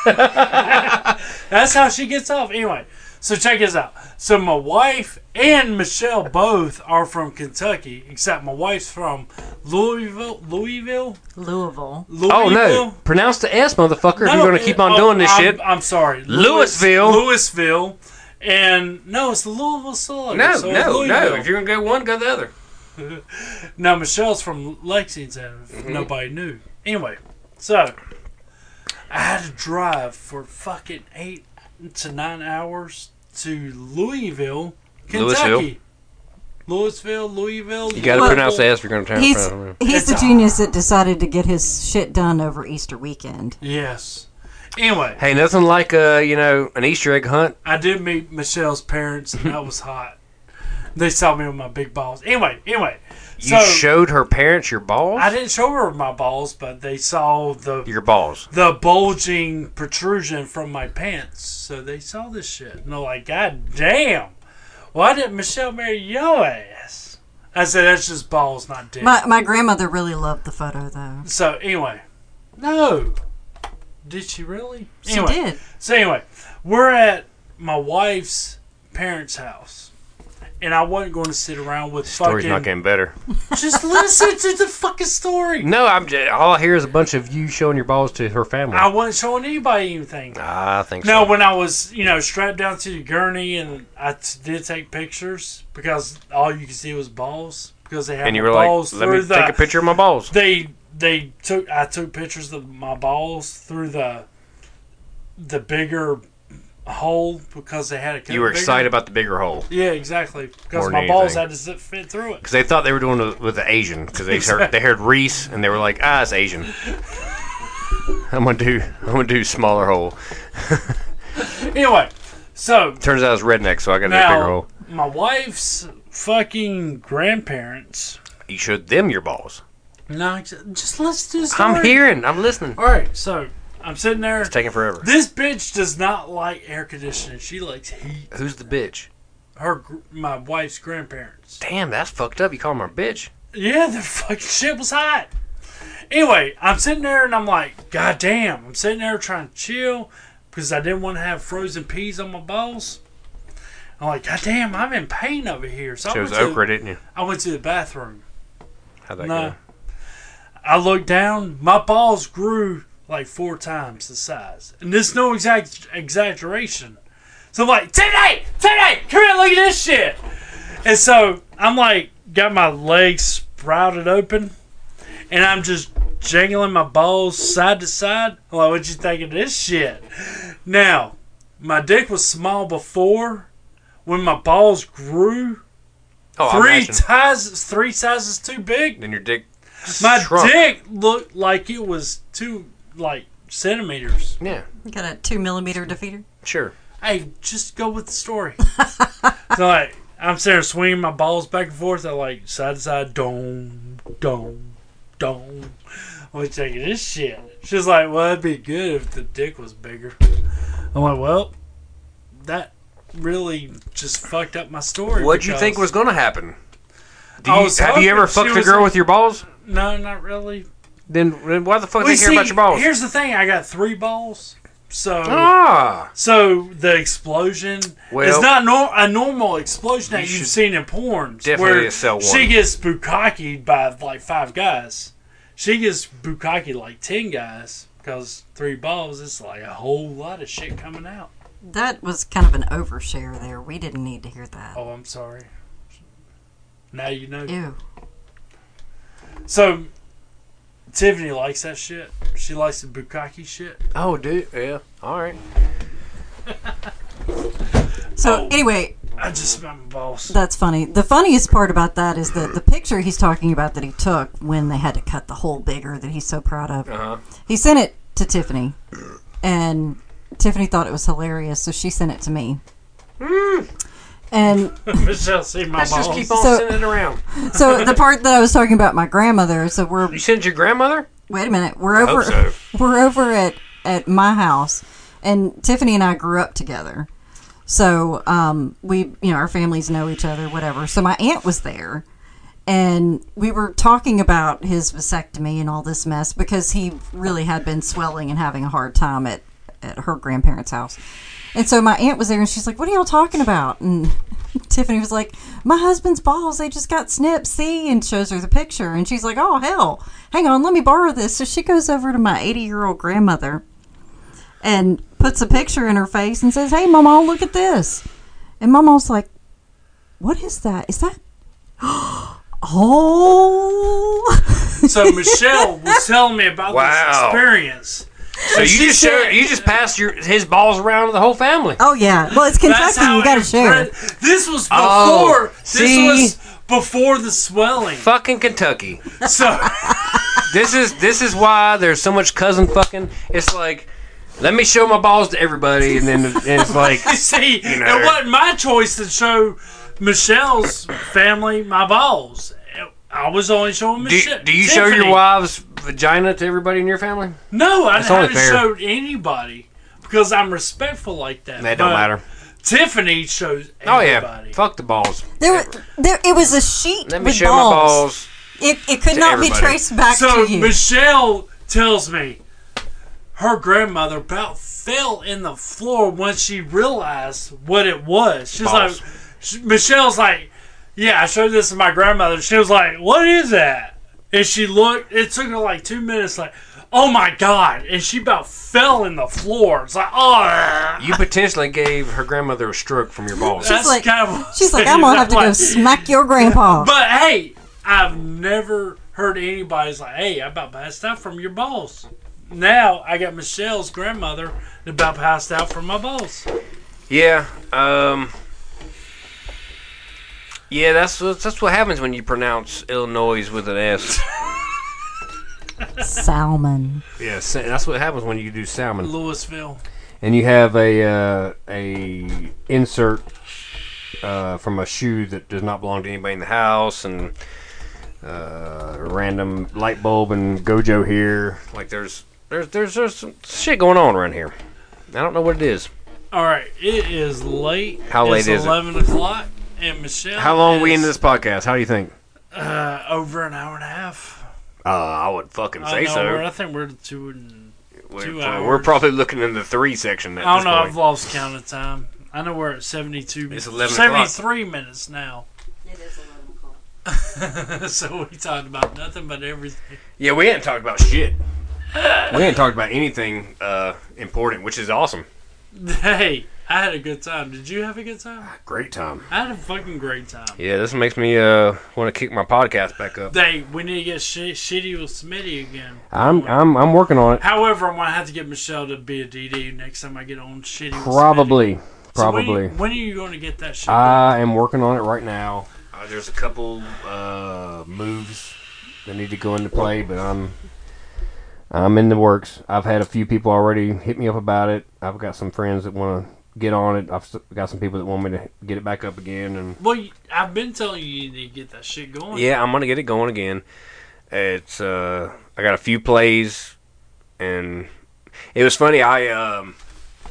That's how she gets off. Anyway, so check this out. So my wife and Michelle both are from Kentucky, except my wife's from Louisville. Louisville. Louisville. Louisville. Oh no! Pronounce the S, motherfucker. if No, you're going to keep on oh, doing this I'm, shit. I'm sorry. Louisville. Louisville. And no, it's the Louisville Slugger. No, so it's no, no. Louisville. If you're going to go one, go the other. Now Michelle's from Lexington. If Mm-hmm. nobody knew. Anyway, so I had to drive for fucking eight to nine hours to Louisville, Kentucky. Louisville, Louisville. You got to Well, pronounce the S if you're going to turn He's around. he's It's the a- genius that decided to get his shit done over Easter weekend. Yes. Anyway, Hey, nothing like uh, you know, an Easter egg hunt. I did meet Michelle's parents, and that was hot. They saw me with my big balls. Anyway, anyway. You so showed her parents your balls. I didn't show her my balls, but they saw the Your balls. the bulging protrusion from my pants. So they saw this shit. And they're like, God damn, why didn't Michelle marry your ass? I said, that's just balls, not dick. My my grandmother really loved the photo though. So anyway, no. Did she really? She Anyway, did. So anyway, we're at my wife's parents' house. And I wasn't going to sit around with Story's fucking... not getting better. Just listen to the fucking story. No, I'm just, all I hear is a bunch of you showing your balls to her family. I wasn't showing anybody anything. I think No, so. when I was, you know, strapped down to the gurney and I t- did take pictures because all you could see was balls because they had And you my were like, balls let through me the. take a picture of my balls. They they took I took pictures of my balls through the the bigger hole because they had a. You were excited about the bigger hole. Yeah, exactly. Because More my than balls anything. had to sit, fit through it. Because they thought they were doing it with the Asian. Because they heard, they heard Reese and they were like, ah, it's Asian. I'm gonna do I'm gonna do smaller hole. Anyway, so Turns out it's redneck, so I got to do a bigger now hole. my wife's fucking grandparents. You showed them your balls. No, just listen to the story. I'm hearing. I'm listening. All right, so I'm sitting there. It's taking forever. This bitch does not like air conditioning. She likes heat. Who's the bitch? Her, gr- my wife's grandparents. Damn, that's fucked up. You call them a bitch. Yeah, the fucking shit was hot. Anyway, I'm sitting there and I'm like, God damn. I'm sitting there trying to chill because I didn't want to have frozen peas on my balls. I'm like, God damn, I'm in pain over here. So I Chose went, to, okra, didn't you? I went to the bathroom. How'd that No. go? I looked down. My balls grew like four times the size. And this is no exact exaggeration. So I'm like, Tonight! Tonight! Come here, look at this shit! And so I'm like, got my legs sprouted open. And I'm just jangling my balls side to side. I'm like, what you think of this shit? Now, my dick was small before. When my balls grew, Oh, I three imagine. sizes, three sizes too big. Then your dick My shrunk. dick looked like it was two, like, centimeters. Yeah, Got a two millimeter defeater. sure. Hey, just go with the story. So, like, I'm sitting there swinging my balls back and forth. I like side to side, dome, dome, dome. I'm like, taking this shit. She's like, well, it'd be good if the dick was bigger. I'm like, well, that really just fucked up my story. What'd you because- think was going to happen? Do I you, was have you hoping ever she fucked a was girl like- with your balls? No, not really. Then, then why the fuck Well, they care see, about your balls? Here's the thing: I got three balls, so Ah, so the explosion Well, is not nor- a normal explosion that you you've should seen in porn. definitely where sell one. she gets bukkakied by like five guys. She gets bukkakied like ten guys because three balls is like a whole lot of shit coming out. That was kind of an overshare there. We didn't need to hear that. Oh, I'm sorry. Now you know. Ew. So Tiffany likes that shit. She likes the bukkake shit. oh, dude, yeah, all right. So Oh. anyway, I just smelled my balls. that's funny. The funniest part about that is that the picture he's talking about that he took when they had to cut the hole bigger that he's so proud of. Uh-huh. He sent it to Tiffany, and Tiffany thought it was hilarious, so she sent it to me. And Michelle, see my Let's balls. just keep on So- sending it around. so the part that I was talking about my grandmother. So we're You sent your grandmother? wait a minute. We're I hope over. so. We're over at at my house, and Tiffany and I grew up together. So um, we, you know, our families know each other, whatever. So my aunt was there, and we were talking about his vasectomy and all this mess because he really had been swelling and having a hard time at at her grandparents' house. And so my aunt was there, and she's like, "What are y'all talking about?" And Tiffany was like, "My husband's balls, they just got snipped, see?" And shows her the picture. And she's like, "Oh, hell, hang on, let me borrow this." So she goes over to my eighty-year-old grandmother and puts a picture in her face and says, "Hey, Mama, look at this." And Mama's like, "What is that? Is that..." Oh. So Michelle was telling me about Wow. this experience. So you she just said- showed, you just passed your his balls around to the whole family. Oh, yeah. Well, it's That's Kentucky. how You got to it share. spread. This was before. Oh, this see? was before the swelling. Fucking Kentucky. So This is this is why there's so much cousin fucking. It's like, let me show my balls to everybody, and then and it's like, you see, know. it wasn't my choice to show Michelle's family my balls. I was only showing do, Michelle. do you show your Tiffany. wife's vagina to everybody in your family? No, I That's only haven't fair. showed anybody because I'm respectful like that. That don't But matter. Tiffany shows Oh everybody. yeah, fuck the balls. There, were- there, it was a sheet Let me with show balls. my balls. It, it could to not everybody. be traced back So to you. Michelle tells me her grandmother about fell in the floor when she realized what it was. She's Balls. like, she, Michelle's like, yeah, I showed this to my grandmother. She was like, what is that? And she looked. It took her like two minutes. Like, oh my god! And she about fell in the floor. It's like, oh. You potentially gave her grandmother a stroke from your balls. That's like- kind of what She's like, I'm gonna have to go like- smack your grandpa. But hey, I've never heard anybody's like, hey, I about passed out from your balls. Now I got Michelle's grandmother that about passed out from my balls. Yeah, um, yeah. That's what- that's what happens when you pronounce Illinois with an S. Salmon. Yeah, sa- that's what happens when you do salmon. Louisville. And you have a uh, a insert uh, from a shoe that does not belong to anybody in the house, and uh, a random light bulb and Gojo here. Like there's there's there's there's some shit going on around here. I don't know what it is. All right, it is late. How late it's is it? eleven o'clock, and Michelle. How long are we is, into this podcast? How do you think? Uh, over an hour and a half. Uh, I would fucking I say know, so. we're- I think we're two and. We're, two we're hours. probably looking in the three section at I this don't know. point. I've lost count of time. I know we're at seventy-two minutes. eleven o'clock. seventy-three minutes now. It is eleven o'clock. So we talked about nothing but everything. Yeah, we hadn't talked about shit. We hadn't talked about anything uh, important, which is awesome. Hey, I had a good time. Did you have a good time? Great time. I had a fucking great time. Yeah, this makes me uh, want to kick my podcast back up. Hey, we need to get sh- shitty with Smitty again. I'm I'm I'm working on it. However, I'm gonna have to get Michelle to be a D D next time I get on shitty. With Probably, Smitty. So when, probably. when are you going to get that shit? I am working on it right now. Uh, there's a couple uh, moves that need to go into play, but I'm I'm in the works. I've had a few people already hit me up about it. I've got some friends that want to get on it. I've s- got some people that want me to get it back up again, and Well, you- I've been telling you you need to get that shit going. yeah, I'm gonna get it going again. It's uh, I got a few plays, and it was funny. I um,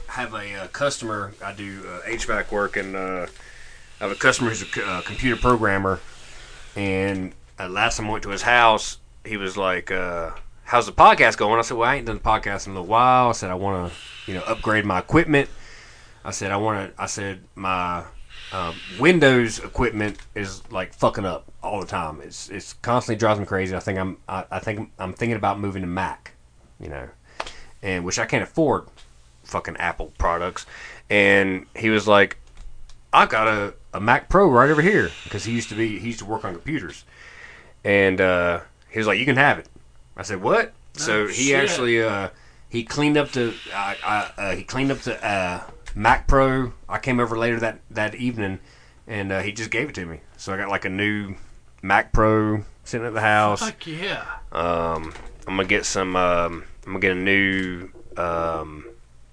have a uh, customer. I do uh, H V A C work, and uh, I have a customer who's a c- uh, computer programmer. And uh, last time I went to his house, he was like, uh, "How's the podcast going?" I said, "Well, I ain't done the podcast in a little while." I said, "I want to, you know, upgrade my equipment." I said, "I want to." I said, "My um, Windows equipment is like fucking up all the time. It's it's constantly drives me crazy. I think I'm I, I think I'm thinking about moving to Mac, you know, and which I can't afford fucking Apple products." And he was like, "I got a, a Mac Pro right over here," because he used to be he used to work on computers, and uh, he was like, "You can have it." I said, "What?" Oh, so he shit. actually uh, he cleaned up the uh, uh, uh, he cleaned up the uh, Mac Pro. I came over later that, that evening, and uh, he just gave it to me. So I got like a new Mac Pro sitting at the house. Fuck yeah. Um, I'm gonna get some. Um, I'm gonna get a new um,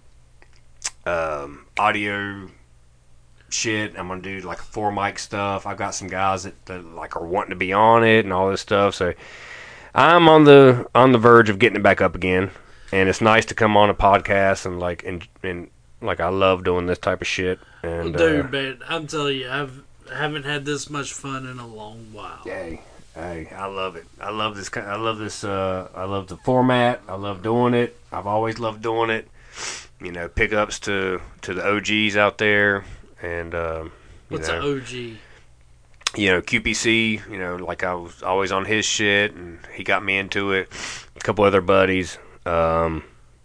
um, audio shit. I'm gonna do like four mic stuff. I've got some guys that, that like are wanting to be on it and all this stuff. So I'm on the on the verge of getting it back up again. And it's nice to come on a podcast and like and and like I love doing this type of shit. And Dude, uh, man, I'm telling you, I've haven't had this much fun in a long while. Hey, hey, I love it. I love this. ki- I love this. Uh, I love the format. I love doing it. I've always loved doing it. You know, pickups to to the O Gs out there, and um, you What's know, an O G? you know, Q P C. You know, like I was always on his shit, and he got me into it. A couple other buddies. Um,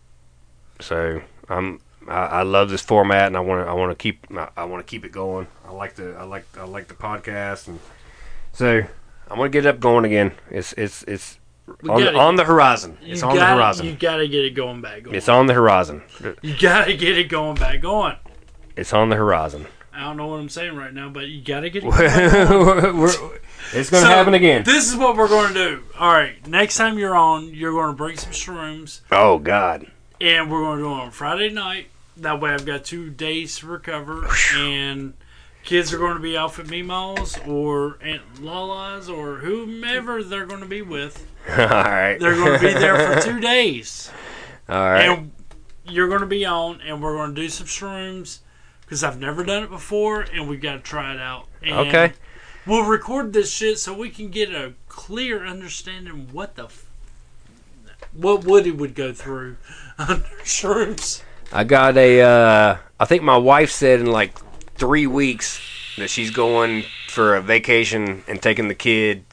so I'm. I, I love this format, and I want to. I want to keep. I, I want to keep it going. I like the. I like. I like the podcast, and so I'm gonna get it up going again. It's. It's. It's We on, gotta- on the horizon. You It's on the gotta- horizon. You gotta get it going back going. It's on the horizon. You gotta get it going back going. It's on the horizon. I don't know what I'm saying right now, but you gotta get it going back going. We're- it's gonna So, happen again. This is what we're going to do. All right, next time you're on, you're going to bring some shrooms, Oh God. and we're going to do it on Friday night. That way, I've got two days to recover, and kids are going to be off at Meemaw's or Aunt Lala's or whomever they're going to be with. All right. They're going to be there for two days, All right. and you're going to be on, and we're going to do some shrooms because I've never done it before, and we've got to try it out. And Okay. we'll record this shit so we can get a clear understanding what the f- what Woody would go through under shrooms. I got a. Uh, I think my wife said in like three weeks that she's going for a vacation and taking the kid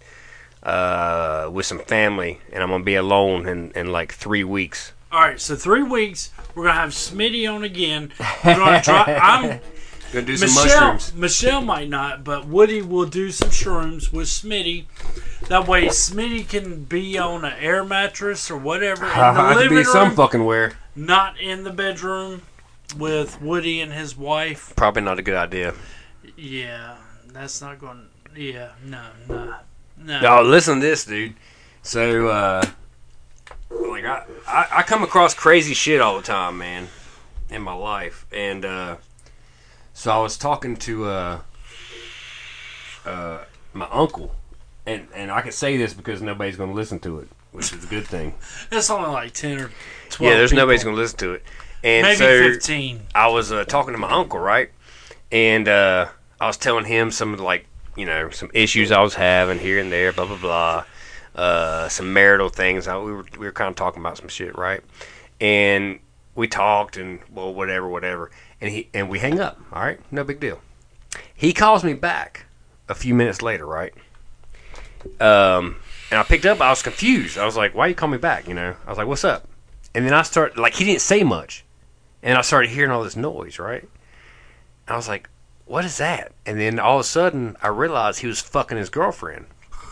uh, with some family, and I'm gonna be alone in, in like three weeks. All right, so three weeks we're gonna have Smitty on again. We're gonna try. I'm Gonna do some Michelle. mushrooms. Michelle might not, but Woody will do some shrooms with Smitty. That way, Smitty can be on an air mattress or whatever in the I could living be some room, fucking where. not in the bedroom with Woody and his wife. Probably not a good idea. Yeah, that's not going. Yeah, no, no, no. No, listen to this, dude. So, uh, like, I, I, I come across crazy shit all the time, man, in my life. And, uh, so I was talking to, uh, uh, my uncle. And, and I can say this because nobody's going to listen to it, which is a good thing. It's only like ten or twelve. Yeah, there's people. nobody's going to listen to it. And Maybe so fifteen. I was uh, talking to my uncle, right? And uh, I was telling him some of the, like, you know, some issues I was having here and there, blah, blah, blah. Uh, some marital things. I, we were we were kind of talking about some shit, right? And we talked and, well, whatever, whatever. And he and we hang up, all right? No big deal. He calls me back a few minutes later, right? Um, and I picked up. I was confused. I was like, why you call me back, you know? I was like, what's up? And then I started, like, he didn't say much. And I started hearing all this noise, right? I was like, what is that? And then all of a sudden, I realized he was fucking his girlfriend.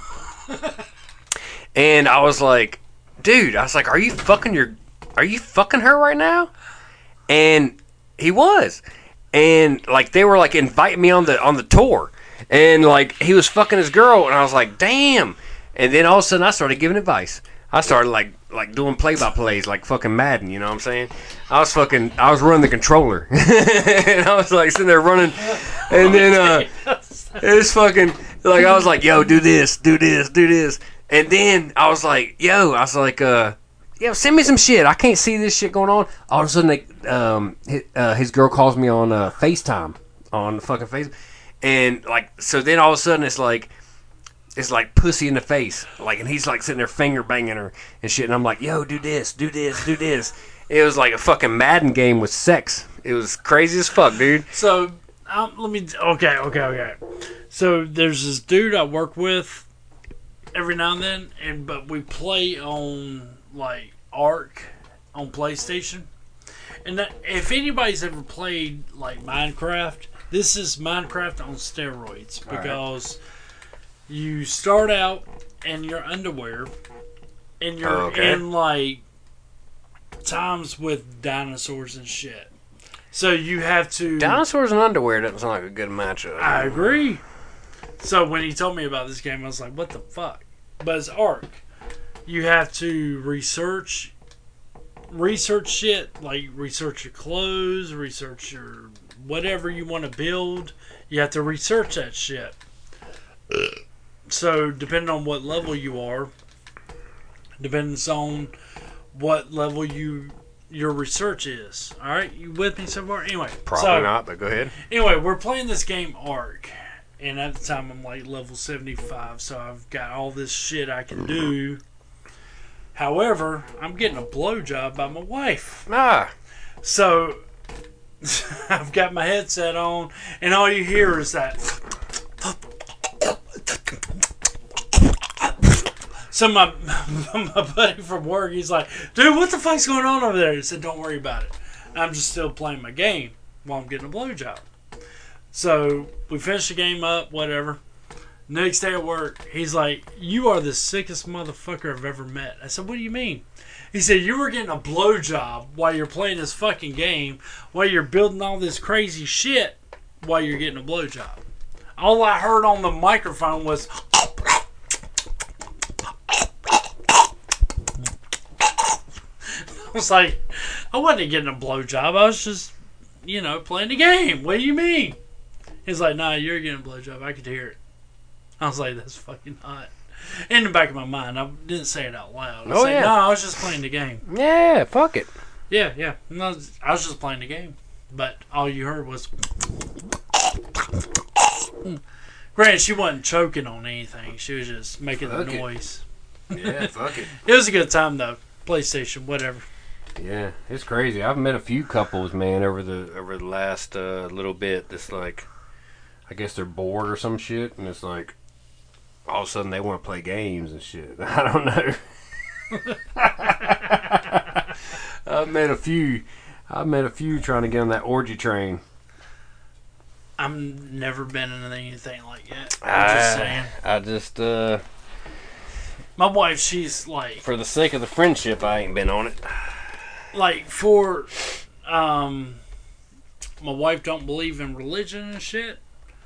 And I was like, dude, I was like, are you fucking your, are you fucking her right now? And he was. And, like, they were, like, inviting me on the on the tour. And, like, he was fucking his girl. And I was like, damn. And then all of a sudden, I started giving advice. I started, like, like doing play-by-plays, like fucking Madden, you know what I'm saying? I was fucking, I was running the controller. And I was, like, sitting there running. And then, uh, it was fucking, like, I was like, yo, do this, do this, do this. And then I was like, yo, I was like, uh, yo, send me some shit. I can't see this shit going on. All of a sudden, they, um, his, uh, his girl calls me on uh, FaceTime on the fucking face, and like, so then all of a sudden it's like, it's like pussy in the face, like, and he's like sitting there finger banging her and shit, and I'm like, yo, do this, do this, do this. It was like a fucking Madden game with sex. It was crazy as fuck, dude. So, um, let me. Okay, okay, okay. So there's this dude I work with every now and then, and but we play on like Ark on PlayStation. And that, if anybody's ever played like Minecraft, this is Minecraft on steroids because you start out in your underwear and you're Oh, okay. in like times with dinosaurs and shit. So you have to. Dinosaurs and underwear doesn't sound like a good matchup. I agree. So when he told me about this game, I was like, what the fuck? But it's Ark. You have to research research shit, like research your clothes, research your whatever you want to build. You have to research that shit. So depending on what level you are, depends on what level you your research is. All right, you with me so far? Anyway, Probably so, not, but go ahead. Anyway, we're playing this game Ark, and at the time I'm like level seventy-five, so I've got all this shit I can do. However, I'm getting a blowjob by my wife. Ah, So I've got my headset on, and all you hear is that. So my my buddy from work, he's like, dude, what the fuck's going on over there? He said, don't worry about it. I'm just still playing my game while I'm getting a blowjob. So we finished the game up, whatever. Next day at work, he's like, you are the sickest motherfucker I've ever met. I said, what do you mean? He said, you were getting a blowjob while you're playing this fucking game, while you're building all this crazy shit, while you're getting a blowjob. All I heard on the microphone was... I was like, I wasn't getting a blowjob. I was just, you know, playing the game. What do you mean? He's like, nah, you're getting a blowjob. I could hear it. I was like, that's fucking hot. In the back of my mind, I didn't say it out loud. I Oh, said, yeah. no, I was just playing the game. yeah, fuck it. Yeah, yeah. No, I was I was just playing the game. But all you heard was... Granted, she wasn't choking on anything. She was just making Fuck the it. noise. Yeah, fuck it. It was a good time, though. PlayStation, whatever. Yeah, it's crazy. I've met a few couples, man, over the over the last uh, little bit. That's like, I guess they're bored or some shit, and it's like, all of a sudden they want to play games and shit. I don't know. I've met a few. I've met a few trying to get on that orgy train. I've never been in anything like that. I'm just saying. I just, uh, My wife, she's like, for the sake of the friendship, I ain't been on it. like for, um, my wife don't believe in religion and shit,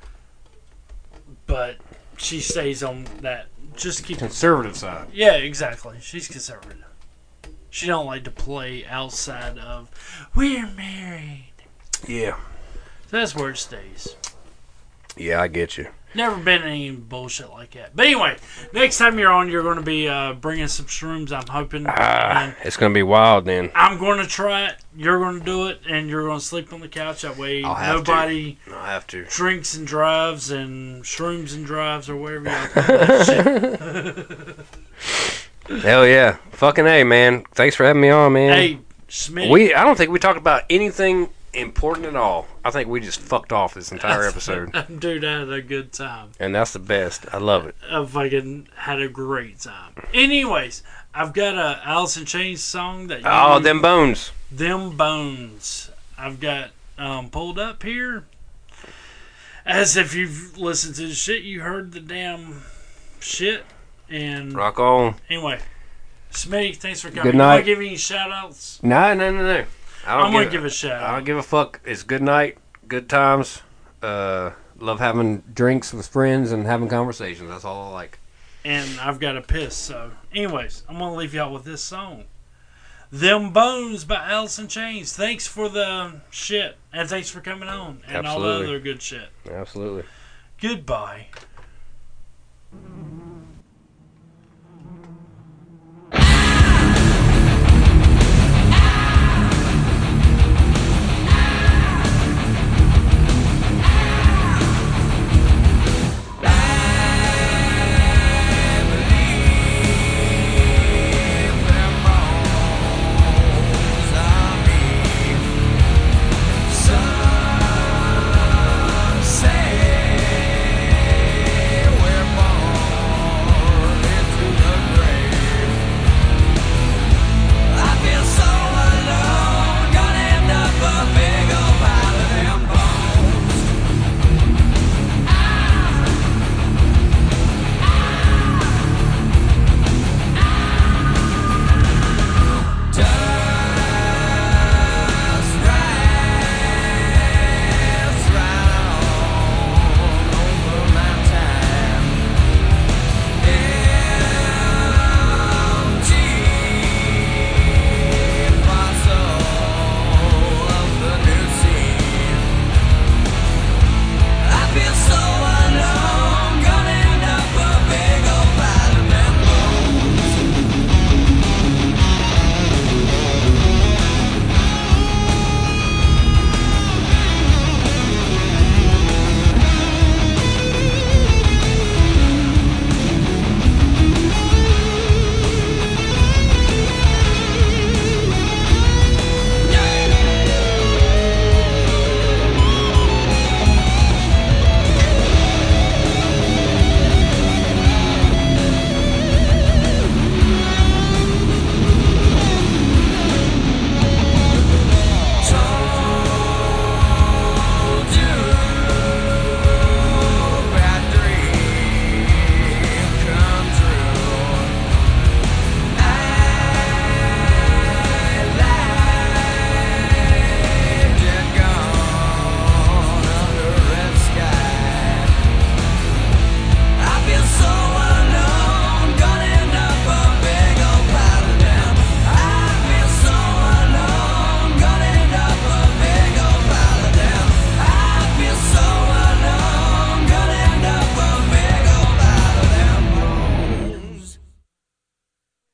but she stays on that. Just keep it. Conservative side. Yeah, exactly. She's conservative. She don't like to play outside of, we're married. Yeah. So that's where it stays. Yeah, I get you. Never been any bullshit like that. But anyway, next time you're on, you're going to be uh, bringing some shrooms, I'm hoping. Ah, And it's gonna be wild then. I'm going to try it. You're going to do it, and you're going to sleep on the couch. That way I'll have nobody I'll have to. drinks and drives and shrooms and drives or whatever you call that shit. Hell yeah. Fucking A, man. Thanks for having me on, man. Hey, Smitty. We I don't think we talked about anything important at all. I think we just fucked off this entire episode. Dude, I had a good time. And that's the best. I love it. I fucking had a great time. Anyways, I've got a Alice in Chains song that you Oh, them bones. Them Bones. I've got um, pulled up here. As if you've listened to the shit, you heard the damn shit. And Rock on. anyway, Smitty, thanks for coming. Good You night. want to give any shout outs? No, no, no, no. I don't I'm going to give, give a shout I out. don't give a fuck. It's good night, good times. Uh, love having drinks with friends and having conversations. That's all I like. And I've got to piss. So, anyways, I'm going to leave y'all with this song. Them Bones by Alice in Chains. Thanks for the shit. And thanks for coming on. And all the Absolutely. other good shit. Absolutely. Goodbye.